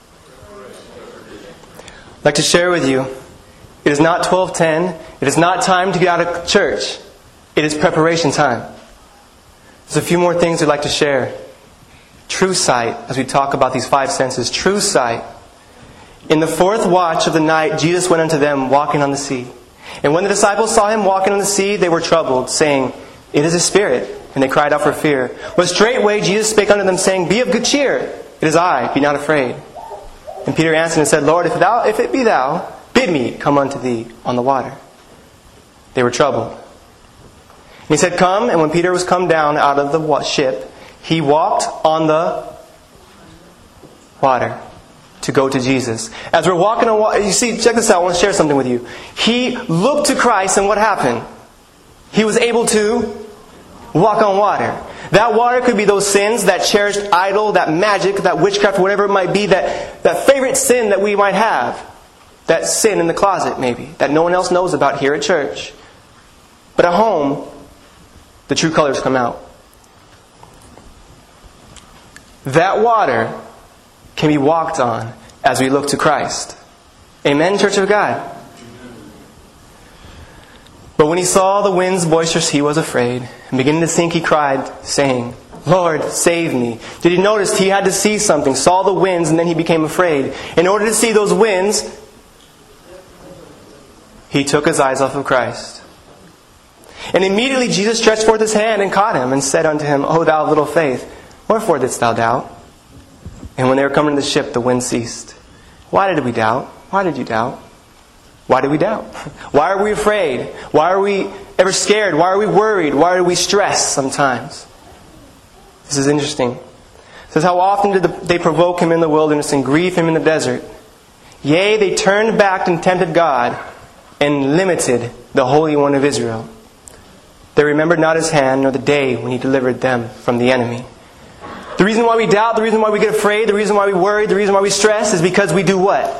I'd like to share with you, it is not 12:10. It is not time to get out of church. It is preparation time. There's a few more things we'd like to share. True sight, as we talk about these 5 senses. True sight. In the 4th watch of the night, Jesus went unto them walking on the sea. And when the disciples saw him walking on the sea, they were troubled, saying, It is a spirit. And they cried out for fear. But straightway Jesus spake unto them, saying, Be of good cheer. It is I. Be not afraid. And Peter answered and said, Lord, if it be thou, bid me come unto thee on the water. They were troubled. And he said, Come. And when Peter was come down out of the ship, he walked on the water to go to Jesus. As we're walking on water, you see, check this out. I want to share something with you. He looked to Christ, and what happened? He was able to walk on water. That water could be those sins, that cherished idol, that magic, that witchcraft, whatever it might be, that favorite sin that we might have. That sin in the closet, maybe, that no one else knows about here at church. But at home, the true colors come out. That water can be walked on as we look to Christ. Amen, Church of God? But when he saw the winds boisterous, he was afraid. And beginning to sink, he cried, saying, Lord, save me. Did you notice he had to see something? Saw the winds, and then he became afraid. In order to see those winds, he took his eyes off of Christ. And immediately Jesus stretched forth his hand and caught him, and said unto him, O thou of little faith, wherefore didst thou doubt? And when they were coming to the ship, the wind ceased. Why did we doubt? Why did you doubt? Why did we doubt? Why are we afraid? Why are we ever scared? Why are we worried? Why are we stressed sometimes? This is interesting. It says, how often did they provoke him in the wilderness and grieve him in the desert? Yea, they turned back and tempted God and limited the Holy One of Israel. They remembered not his hand nor the day when he delivered them from the enemy. The reason why we doubt, the reason why we get afraid, the reason why we worry, the reason why we stress is because we do what?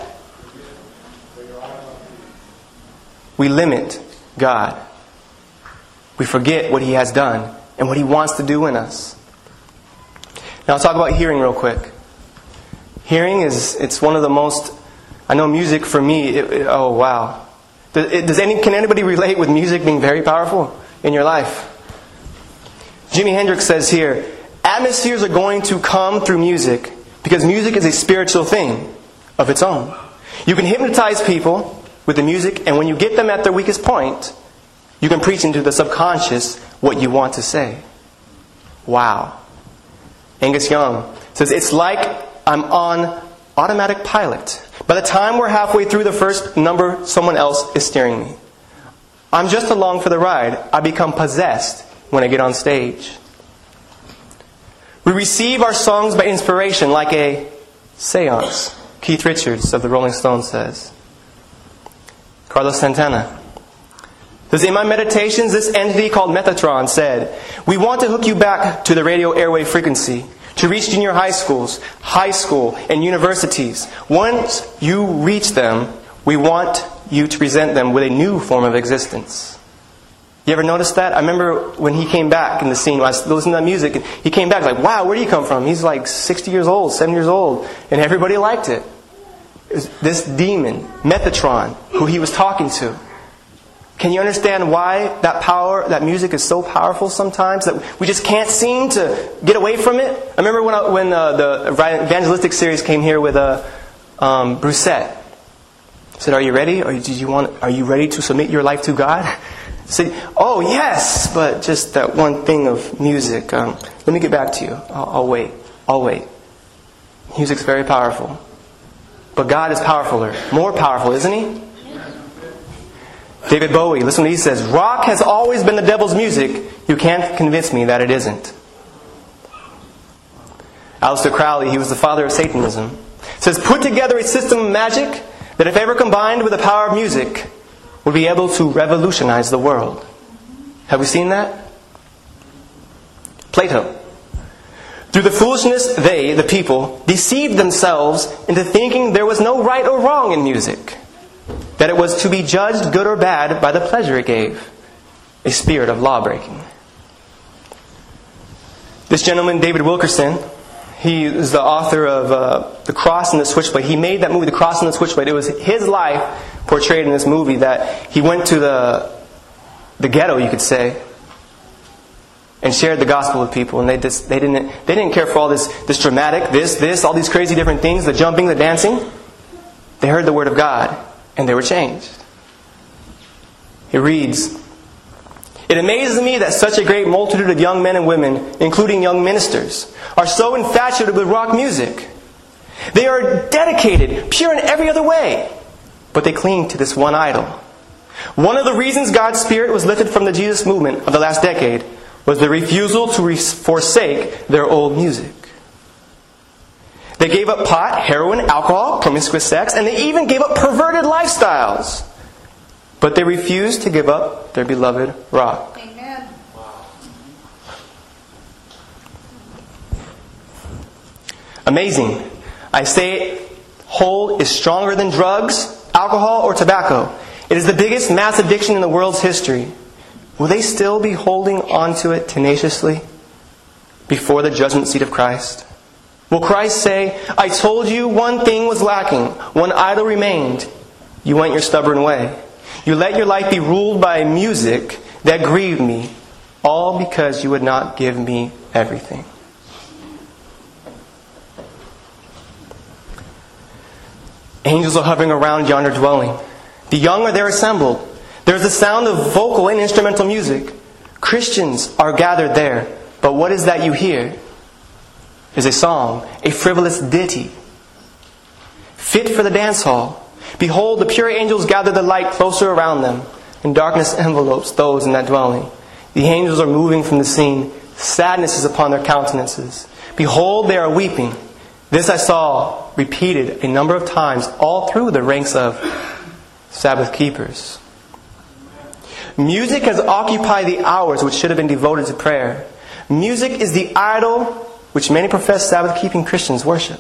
We limit God. We forget what he has done and what he wants to do in us. Now let's talk about hearing real quick. Hearing it's one of the most, I know music for me, oh wow. Can anybody relate with music being very powerful in your life? Jimi Hendrix says here, atmospheres are going to come through music because music is a spiritual thing of its own. You can hypnotize people with the music, and when you get them at their weakest point, you can preach into the subconscious what you want to say. Wow. Angus Young says, it's like I'm on automatic pilot. By the time we're halfway through the first number, someone else is steering me. I'm just along for the ride. I become possessed when I get on stage. We receive our songs by inspiration like a seance. Keith Richards of the Rolling Stones says. Carlos Santana says, in my meditations, this entity called Metatron said, we want to hook you back to the radio airwave frequency, to reach junior high schools, high school, and universities. Once you reach them, we want you to present them with a new form of existence. You ever notice that? I remember when he came back in the scene, when I was listening to that music, and he came back like, wow, where do you come from? He's like 60 years old, 70 years old, and everybody liked it. It was this demon, Metatron, who he was talking to. Can you understand why that music is so powerful sometimes, that we just can't seem to get away from it? I remember when the evangelistic series came here with Brusette. I said, are you ready? Are you ready to submit your life to God? I said, oh yes, but just that one thing of music. Let me get back to you. I'll wait. Music's very powerful. But God is powerfuler. More powerful, isn't He? David Bowie, listen to what he says. Rock has always been the devil's music. You can't convince me that it isn't. Aleister Crowley, he was the father of Satanism, says, put together a system of magic that if ever combined with the power of music, would be able to revolutionize the world. Have we seen that? Plato. Through the foolishness, they, the people, deceived themselves into thinking there was no right or wrong in music, that it was to be judged good or bad by the pleasure it gave, a spirit of law-breaking. This gentleman, David Wilkerson, he is the author of The Cross and the Switchblade. He made that movie, The Cross and the Switchblade. It was his life portrayed in this movie, that he went to the ghetto, you could say, and shared the gospel with people. And they didn't care for all this dramatic, all these crazy different things, the jumping, the dancing. They heard the word of God, and they were changed. He reads, it amazes me that such a great multitude of young men and women, including young ministers, are so infatuated with rock music. They are dedicated, pure in every other way, but they cling to this one idol. One of the reasons God's Spirit was lifted from the Jesus movement of the last decade was the refusal to forsake their old music. They gave up pot, heroin, alcohol, promiscuous sex, and they even gave up perverted lifestyles. But they refused to give up their beloved rock. Amen. Amazing. I say whole is stronger than drugs, alcohol, or tobacco. It is the biggest mass addiction in the world's history. Will they still be holding onto it tenaciously before the judgment seat of Christ? Will Christ say, I told you one thing was lacking, one idol remained. You went your stubborn way. You let your life be ruled by music that grieved me, all because you would not give me everything. Angels are hovering around yonder dwelling. The young are there assembled. There is the sound of vocal and instrumental music. Christians are gathered there. But what is that you hear? Is a song, a frivolous ditty, fit for the dance hall. Behold, the pure angels gather the light closer around them, and darkness envelopes those in that dwelling. The angels are moving from the scene. Sadness is upon their countenances. Behold, they are weeping. This I saw repeated a number of times all through the ranks of Sabbath keepers. Music has occupied the hours which should have been devoted to prayer. Music is the idol which many professed Sabbath-keeping Christians worship.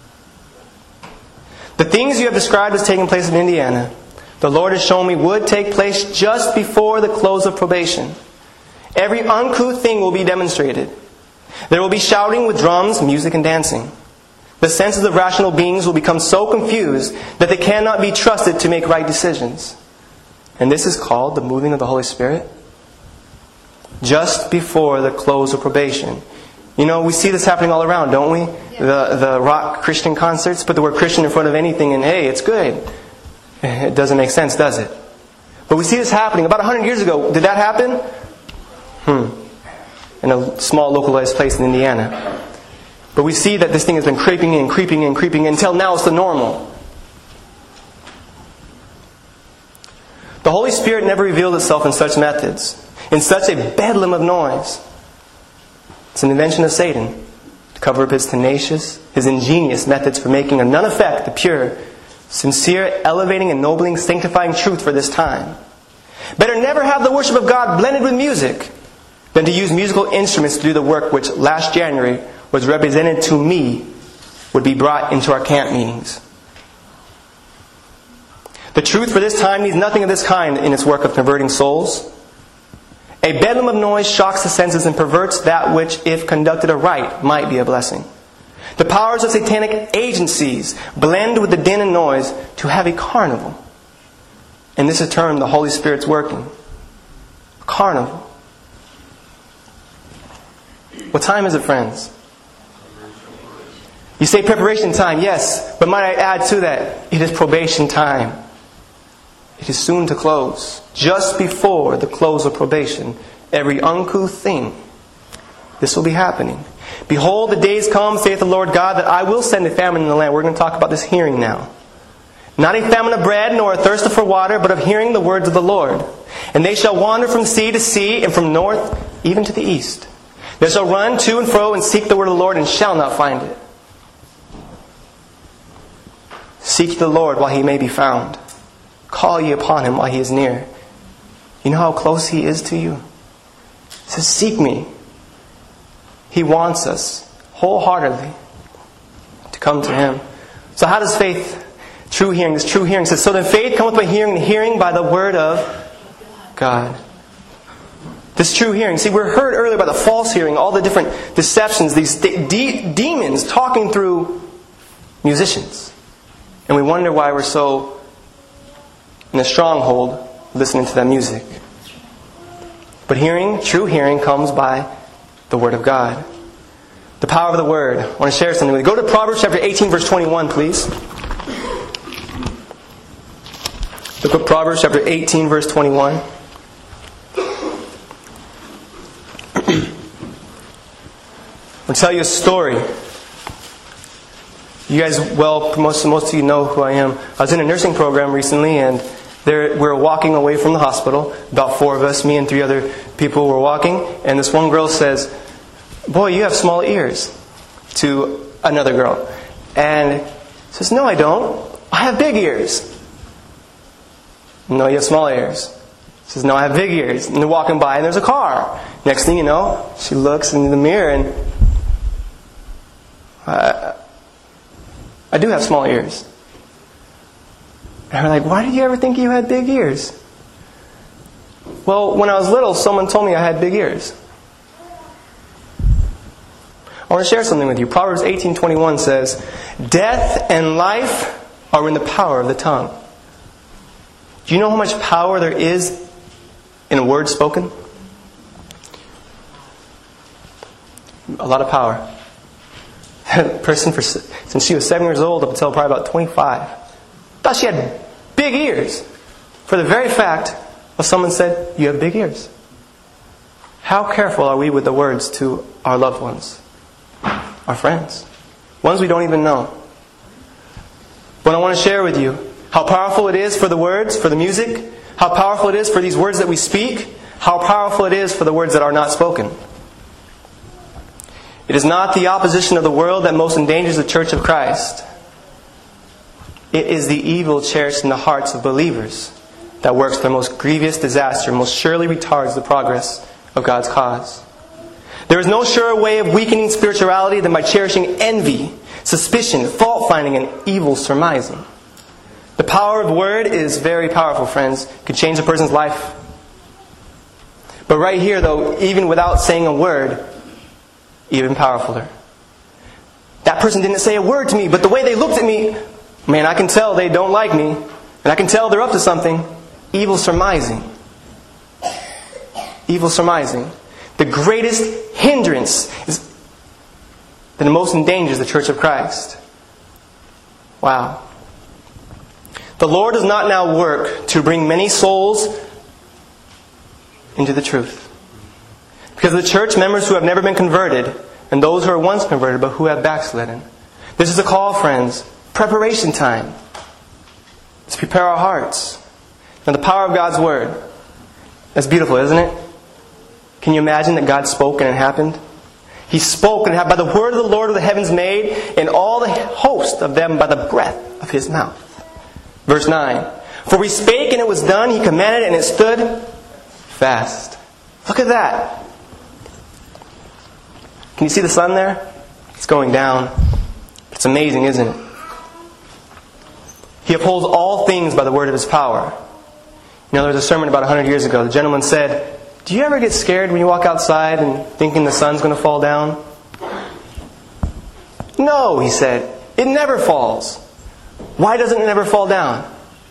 The things you have described as taking place in Indiana, the Lord has shown me would take place just before the close of probation. Every uncouth thing will be demonstrated. There will be shouting with drums, music, and dancing. The senses of rational beings will become so confused that they cannot be trusted to make right decisions. And this is called the moving of the Holy Spirit. Just before the close of probation. You know, we see this happening all around, don't we? Yeah. The rock Christian concerts, put the word Christian in front of anything and hey, it's good. It doesn't make sense, does it? But we see this happening. About 100 years ago, did that happen? In a small localized place in Indiana. But we see that this thing has been creeping in until now it's the normal. The Holy Spirit never revealed itself in such methods, in such a bedlam of noise. It's an invention of Satan to cover up his ingenious methods for making of none effect the pure, sincere, elevating, ennobling, sanctifying truth for this time. Better never have the worship of God blended with music than to use musical instruments to do the work which last January was represented to me would be brought into our camp meetings. The truth for this time needs nothing of this kind in its work of converting souls. A bedlam of noise shocks the senses and perverts that which, if conducted aright, might be a blessing. The powers of satanic agencies blend with the din and noise to have a carnival. And this is termed the Holy Spirit's working. A carnival. What time is it, friends? You say preparation time, yes, but might I add to that, it is probation time. It is soon to close. Just before the close of probation, every uncouth thing, this will be happening. Behold, the days come, saith the Lord God, that I will send a famine in the land. We're going to talk about this hearing now. Not a famine of bread, nor a thirst for water, but of hearing the words of the Lord. And they shall wander from sea to sea, and from north even to the east. They shall run to and fro and seek the word of the Lord, and shall not find it. Seek the Lord while He may be found. Call ye upon Him while He is near. You know how close He is to you? He says, seek me. He wants us wholeheartedly to come to Him. So how does faith, true hearing, this true hearing says, so then faith cometh by hearing, and hearing by the word of God. This true hearing. See, we heard earlier about the false hearing, all the different deceptions, these demons talking through musicians. And we wonder why we're so in a stronghold listening to that music. But hearing, true hearing, comes by the Word of God. The power of the Word. I want to share something with you. Go to Proverbs chapter 18, verse 21, please. Look at Proverbs chapter 18, verse 21. I'll tell you a story. You guys, well, most of you know who I am. I was in a nursing program recently, and we were walking away from the hospital. About 4 of us, me and 3 other people were walking. And this one girl says, "Boy, you have small ears," to another girl. And says, "No, I don't. I have big ears." "No, you have small ears." Says, "No, I have big ears." And they're walking by, and there's a car. Next thing you know, she looks in the mirror, and I do have small ears. And we're like, "Why did you ever think you had big ears?" "Well, when I was little, someone told me I had big ears." I want to share something with you. Proverbs 18:21 says, "Death and life are in the power of the tongue." Do you know how much power there is in a word spoken? A lot of power. A person, since she was 7 years old up until probably about 25, thought she had big ears for the very fact of someone said, "You have big ears." How careful are we with the words to our loved ones, our friends, ones we don't even know? But I want to share with you how powerful it is for the words, for the music, how powerful it is for these words that we speak, how powerful it is for the words that are not spoken. It is not the opposition of the world that most endangers the Church of Christ. It is the evil cherished in the hearts of believers that works the most grievous disaster, most surely retards the progress of God's cause. There is no surer way of weakening spirituality than by cherishing envy, suspicion, fault-finding, and evil surmising. The power of the Word is very powerful, friends. It can change a person's life. But right here, though, even without saying a word, even powerfuler. That person didn't say a word to me, but the way they looked at me, man, I can tell they don't like me. And I can tell they're up to something. Evil surmising. Evil surmising. The greatest hindrance is that most endangers the Church of Christ. Wow. The Lord does not now work to bring many souls into the truth. Because the church members who have never been converted, and those who are once converted but who have backslidden. This is a call, friends. Preparation time. Let's prepare our hearts. Now the power of God's Word. That's beautiful, isn't it? Can you imagine that God spoke and it happened? He spoke and it happened. By the word of the Lord are the heavens made, and all the host of them by the breath of His mouth. Verse 9. For He spake and it was done. He commanded and it stood fast. Look at that. Can you see the sun there? It's going down. It's amazing, isn't it? He upholds all things by the word of His power. You know, there was a sermon about 100 years ago. The gentleman said, do you ever get scared when you walk outside and thinking the sun's going to fall down? No, he said. It never falls. Why doesn't it never fall down?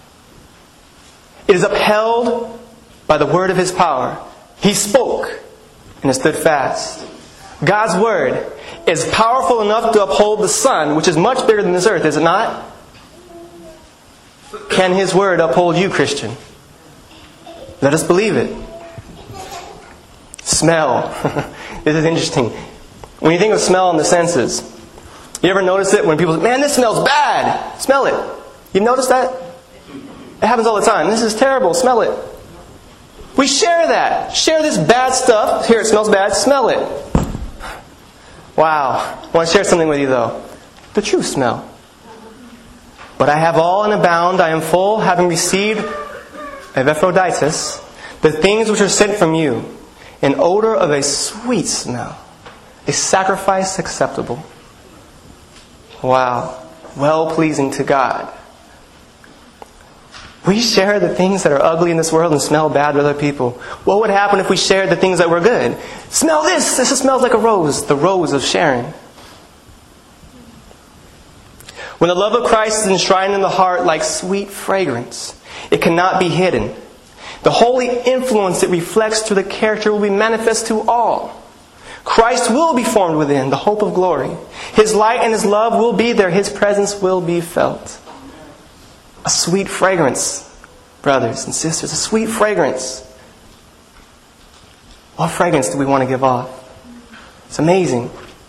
It is upheld by the word of His power. He spoke and it stood fast. God's word is powerful enough to uphold the sun, which is much bigger than this earth, is it not? Can His word uphold you, Christian? Let us believe it. Smell. This is interesting. When you think of smell in the senses, you ever notice it when people say, man, this smells bad. Smell it. You've noticed that? It happens all the time. This is terrible. Smell it. We share that. Share this bad stuff. Here, it smells bad. Smell it. Wow. I want to share something with you, though. The true smell. But I have all and abound. I am full, having received of Epaphroditus the things which are sent from you, an odor of a sweet smell, a sacrifice acceptable. Wow. Well-pleasing to God. We share the things that are ugly in this world and smell bad with other people. What would happen if we shared the things that were good? Smell this! This smells like a rose. The rose of sharing. When the love of Christ is enshrined in the heart like sweet fragrance, it cannot be hidden. The holy influence it reflects to the character will be manifest to all. Christ will be formed within, the hope of glory. His light and His love will be there. His presence will be felt. A sweet fragrance, brothers and sisters, a sweet fragrance. What fragrance do we want to give off? It's amazing.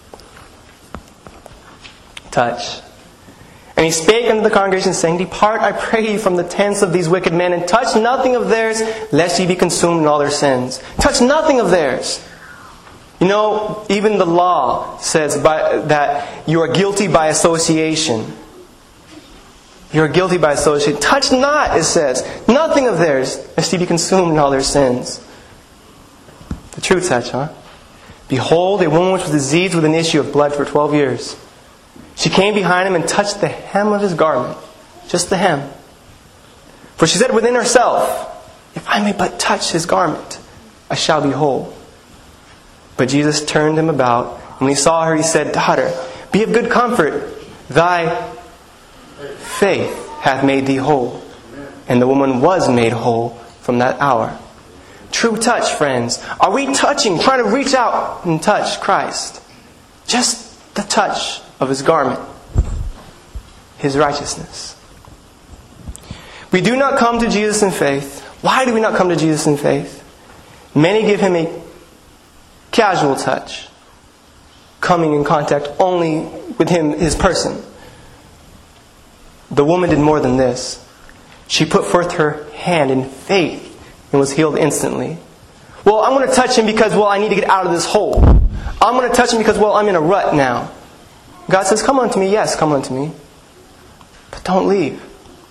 Touch. And He spake unto the congregation, saying, Depart, I pray you, from the tents of these wicked men, and touch nothing of theirs, lest ye be consumed in all their sins. Touch nothing of theirs. You know, even the law says that you are guilty by association. You are guilty by association. Touch not, it says, nothing of theirs, lest ye be consumed in all their sins. The true touch, huh? Behold, a woman which was diseased with an issue of blood for 12 years. She came behind Him and touched the hem of His garment. Just the hem. For she said within herself, If I may but touch His garment, I shall be whole. But Jesus turned Him about, and when He saw her, He said, Daughter, be of good comfort. Thy faith hath made thee whole. And the woman was made whole from that hour. True touch, friends. Are we touching, trying to reach out and touch Christ? Just the touch of His garment. His righteousness. We do not come to Jesus in faith. Why do we not come to Jesus in faith? Many give Him a casual touch, coming in contact only with Him, His person. The woman did more than this. She put forth her hand in faith and was healed instantly. Well, I'm going to touch Him because, I need to get out of this hole. I'm going to touch Him because, I'm in a rut now. God says, come unto me. Yes, come unto me. But don't leave.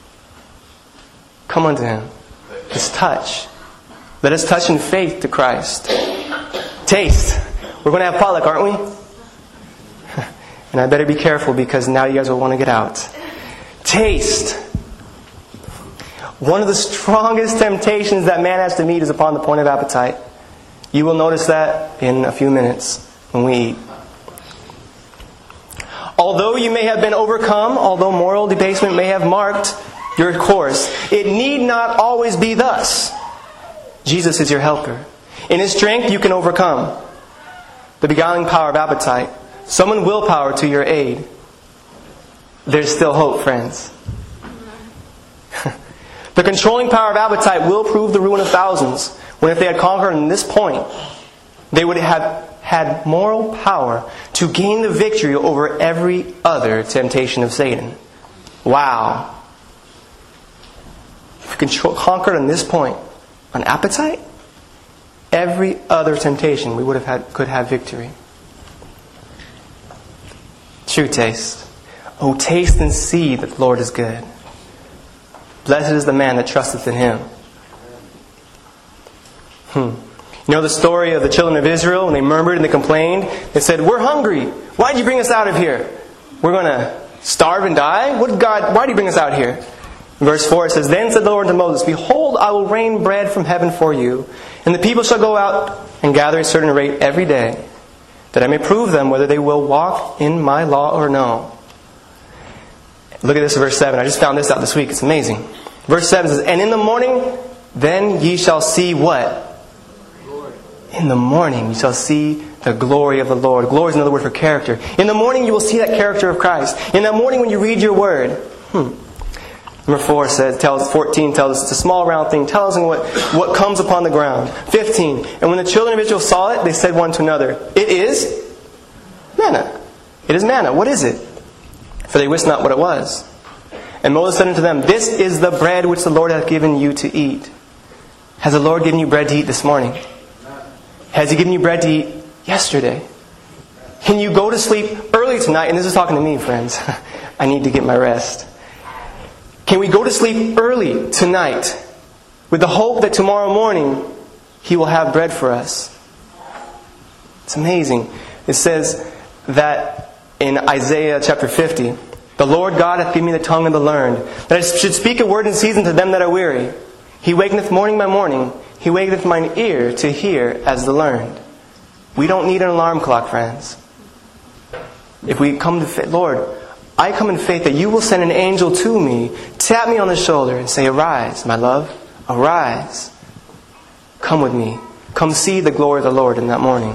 Come unto Him. Just touch. Let us touch in faith to Christ. Taste. We're going to have potluck, aren't we? And I better be careful because now you guys will want to get out. Taste. One of the strongest temptations that man has to meet is upon the point of appetite. You will notice that in a few minutes when we eat. Although you may have been overcome, although moral debasement may have marked your course, it need not always be thus. Jesus is your helper. In His strength you can overcome the beguiling power of appetite. Summon willpower to your aid. There's still hope, friends. The controlling power of appetite will prove the ruin of thousands, when if they had conquered on this point, they would have had moral power to gain the victory over every other temptation of Satan. Wow. If we conquered on this point, on appetite, every other temptation we could have victory. True taste. Oh, taste and see that the Lord is good. Blessed is the man that trusteth in Him. You know the story of the children of Israel when they murmured and they complained? They said, we're hungry. Why did you bring us out of here? We're going to starve and die? Why did you bring us out here? In verse 4 it says, Then said the Lord to Moses, Behold, I will rain bread from heaven for you, and the people shall go out and gather a certain rate every day, that I may prove them whether they will walk in my law or no. Look at this verse 7. I just found this out this week. It's amazing. Verse 7 says, and in the morning, then ye shall see what? In the morning you shall see the glory of the Lord. Glory is another word for character. In the morning you will see that character of Christ. In that morning when you read your word. Number 14 tells us it's a small round thing. Tells us what comes upon the ground. 15. And when the children of Israel saw it, they said one to another, it is manna. It is manna. What is it? For they wist not what it was. And Moses said unto them, this is the bread which the Lord hath given you to eat. Has the Lord given you bread to eat this morning? Has He given you bread to eat yesterday? Can you go to sleep early tonight? And this is talking to me, friends. I need to get my rest. Can we go to sleep early tonight with the hope that tomorrow morning He will have bread for us? It's amazing. It says that in Isaiah chapter 50, the Lord God hath given me the tongue of the learned, that I should speak a word in season to them that are weary. He wakeneth morning by morning. He waketh mine ear to hear as the learned. We don't need an alarm clock, friends. If we come to faith, Lord, I come in faith that you will send an angel to me, tap me on the shoulder and say, arise, my love, arise. Come with me. Come see the glory of the Lord in that morning.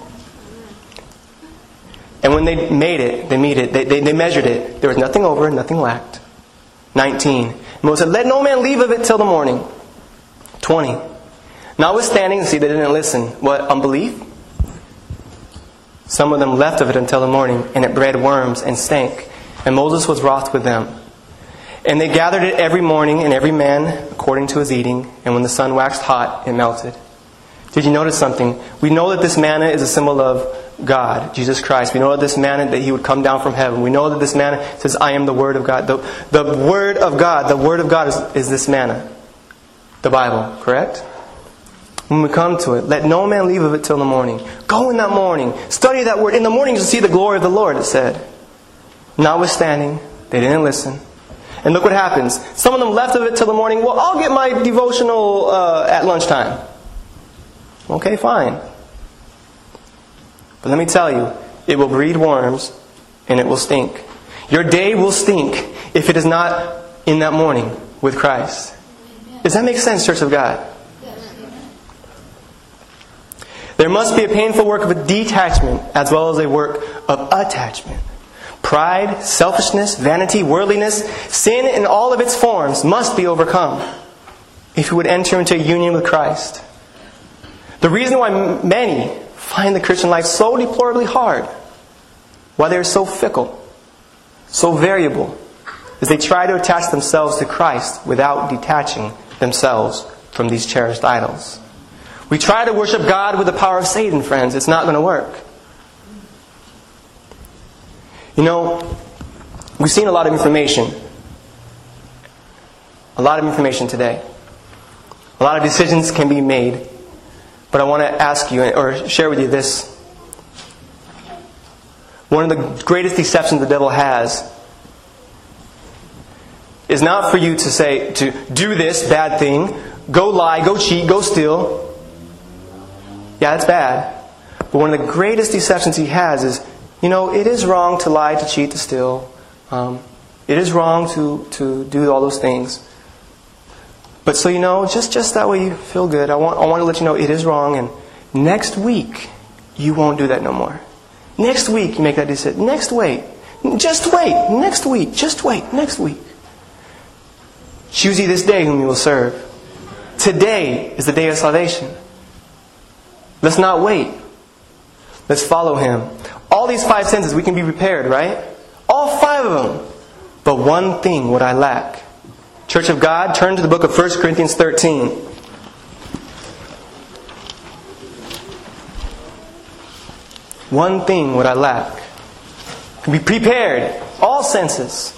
And when they made it, they measured it. There was nothing over, nothing lacked. 19. Moses said, let no man leave of it till the morning. 20. Notwithstanding, see, they didn't listen. What? Unbelief? Some of them left of it until the morning, and it bred worms and stank. And Moses was wroth with them. And they gathered it every morning, and every man according to his eating. And when the sun waxed hot, it melted. Did you notice something? We know that this manna is a symbol of God, Jesus Christ. We know that this manna, that He would come down from heaven. We know that this manna says, I am the Word of God. The Word of God is this manna. The Bible, correct? When we come to it, let no man leave of it till the morning. Go in that morning. Study that Word. In the morning you'll see the glory of the Lord, it said. Notwithstanding, they didn't listen. And look what happens. Some of them left of it till the morning. Well, I'll get my devotional at lunchtime. Okay, fine. But let me tell you, it will breed worms and it will stink. Your day will stink if it is not in that morning with Christ. Does that make sense, Church of God? There must be a painful work of detachment as well as a work of attachment. Pride, selfishness, vanity, worldliness, sin in all of its forms must be overcome if you would enter into a union with Christ. The reason why many find the Christian life so deplorably hard, why they are so fickle, so variable, is they try to attach themselves to Christ without detaching themselves from these cherished idols. We try to worship God with the power of Satan, friends. It's not going to work. You know, we've seen a lot of information. A lot of information today. A lot of decisions can be made. But I want to ask you, or share with you this. One of the greatest deceptions the devil has is not for you to say, to do this bad thing, go lie, go cheat, go steal. Yeah, that's bad. But one of the greatest deceptions he has is, it is wrong to lie, to cheat, to steal. It is wrong to do all those things. But so just that way you feel good. I want to let you know it is wrong, and next week you won't do that no more. Next week you make that decision. Next week. Just wait. Next week. Just wait. Next week. Choose ye this day whom you will serve. Today is the day of salvation. Let's not wait. Let's follow Him. All these 5 senses we can be prepared, right? All 5 of them. But one thing would I lack. Church of God, turn to the book of 1 Corinthians 13. One thing would I lack. Be prepared. All senses.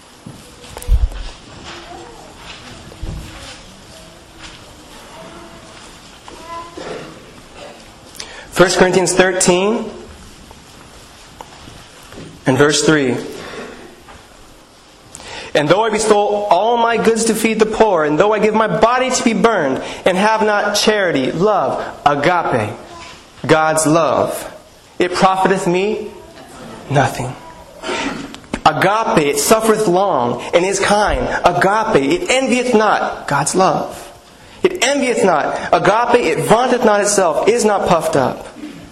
First Corinthians 13 and verse 3. And though I bestow all my goods to feed the poor, and though I give my body to be burned, and have not charity, love, agape, God's love, it profiteth me nothing. Agape, it suffereth long, and is kind. Agape, it envieth not, God's love. It envieth not. Agape, it vaunteth not itself, is not puffed up.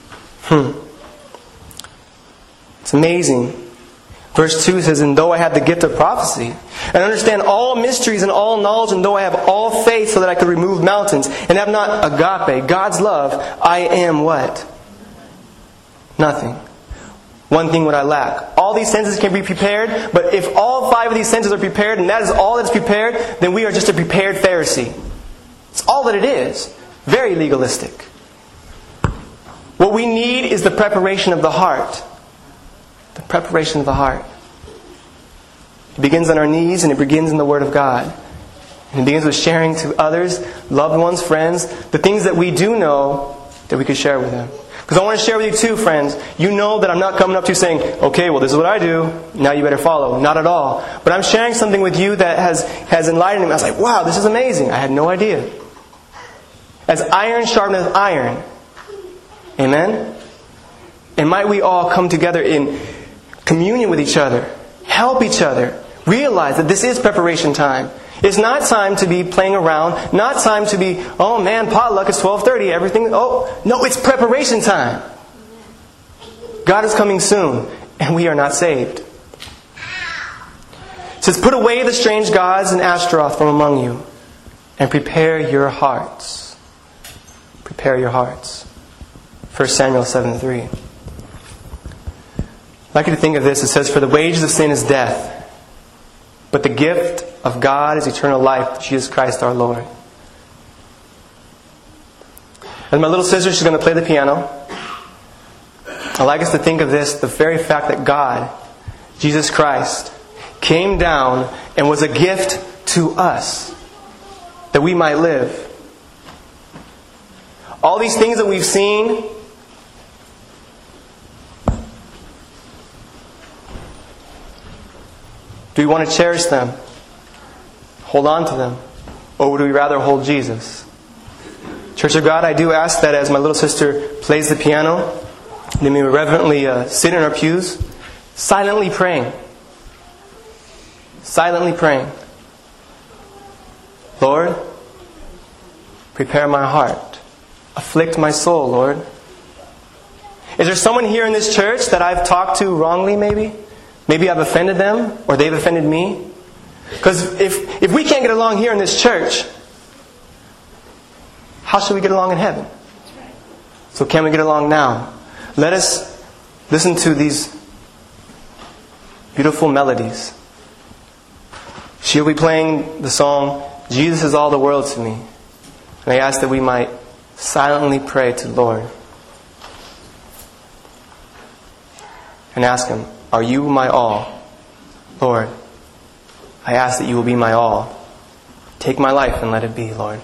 It's amazing. Verse 2 says, and though I have the gift of prophecy, and understand all mysteries and all knowledge, and though I have all faith so that I could remove mountains, and have not agape, God's love, I am what? Nothing. One thing would I lack. All these senses can be prepared, but if all 5 of these senses are prepared, and that is all that's prepared, then we are just a prepared Pharisee. It's all that it is. Very legalistic. What we need is the preparation of the heart. The preparation of the heart. It begins on our knees, and it begins in the Word of God. And it begins with sharing to others, loved ones, friends, the things that we do know that we could share with them. Because I want to share with you too, friends. You know that I'm not coming up to you saying, okay, well, this is what I do. Now you better follow. Not at all. But I'm sharing something with you that has enlightened me. I was like, wow, this is amazing. I had no idea. As iron sharpeneth iron. Amen? And might we all come together in communion with each other, help each other, realize that this is preparation time. It's not time to be playing around, not time to be, oh man, potluck, it's 12:30, everything, oh, no, it's preparation time. God is coming soon, and we are not saved. It says, put away the strange gods and Ashtaroth from among you, and prepare your hearts. Prepare your hearts. 1 Samuel 7:3. I'd like you to think of this. It says, for the wages of sin is death, but the gift of God is eternal life, Jesus Christ our Lord. And my little sister, she's going to play the piano. I'd like us to think of this, the very fact that God, Jesus Christ, came down and was a gift to us, that we might live. All these things that we've seen, do we want to cherish them? Hold on to them? Or would we rather hold Jesus? Church of God, I do ask that as my little sister plays the piano, that we reverently sit in our pews, silently praying. Silently praying. Lord, prepare my heart. Afflict my soul, Lord. Is there someone here in this church that I've talked to wrongly, maybe? Maybe I've offended them, or they've offended me. Because if we can't get along here in this church, how should we get along in heaven? So can we get along now? Let us listen to these beautiful melodies. She'll be playing the song, Jesus is all the world to me. And I ask that we might silently pray to the Lord. And ask Him, are you my all? Lord, I ask that you will be my all. Take my life and let it be, Lord.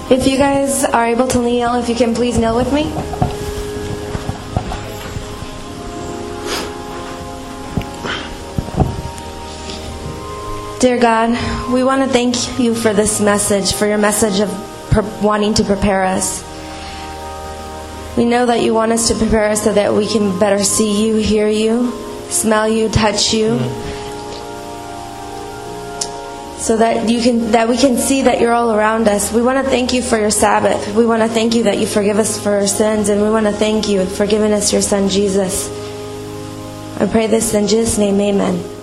If you guys are able to kneel, if you can please kneel with me. Dear God, we want to thank you for this message, for your message of wanting to prepare us. We know that you want us to prepare us so that we can better see you, hear you, smell you, touch you. So that we can see that you're all around us. We want to thank you for your Sabbath. We want to thank you that you forgive us for our sins, and we want to thank you for giving us your Son Jesus. I pray this in Jesus' name, amen.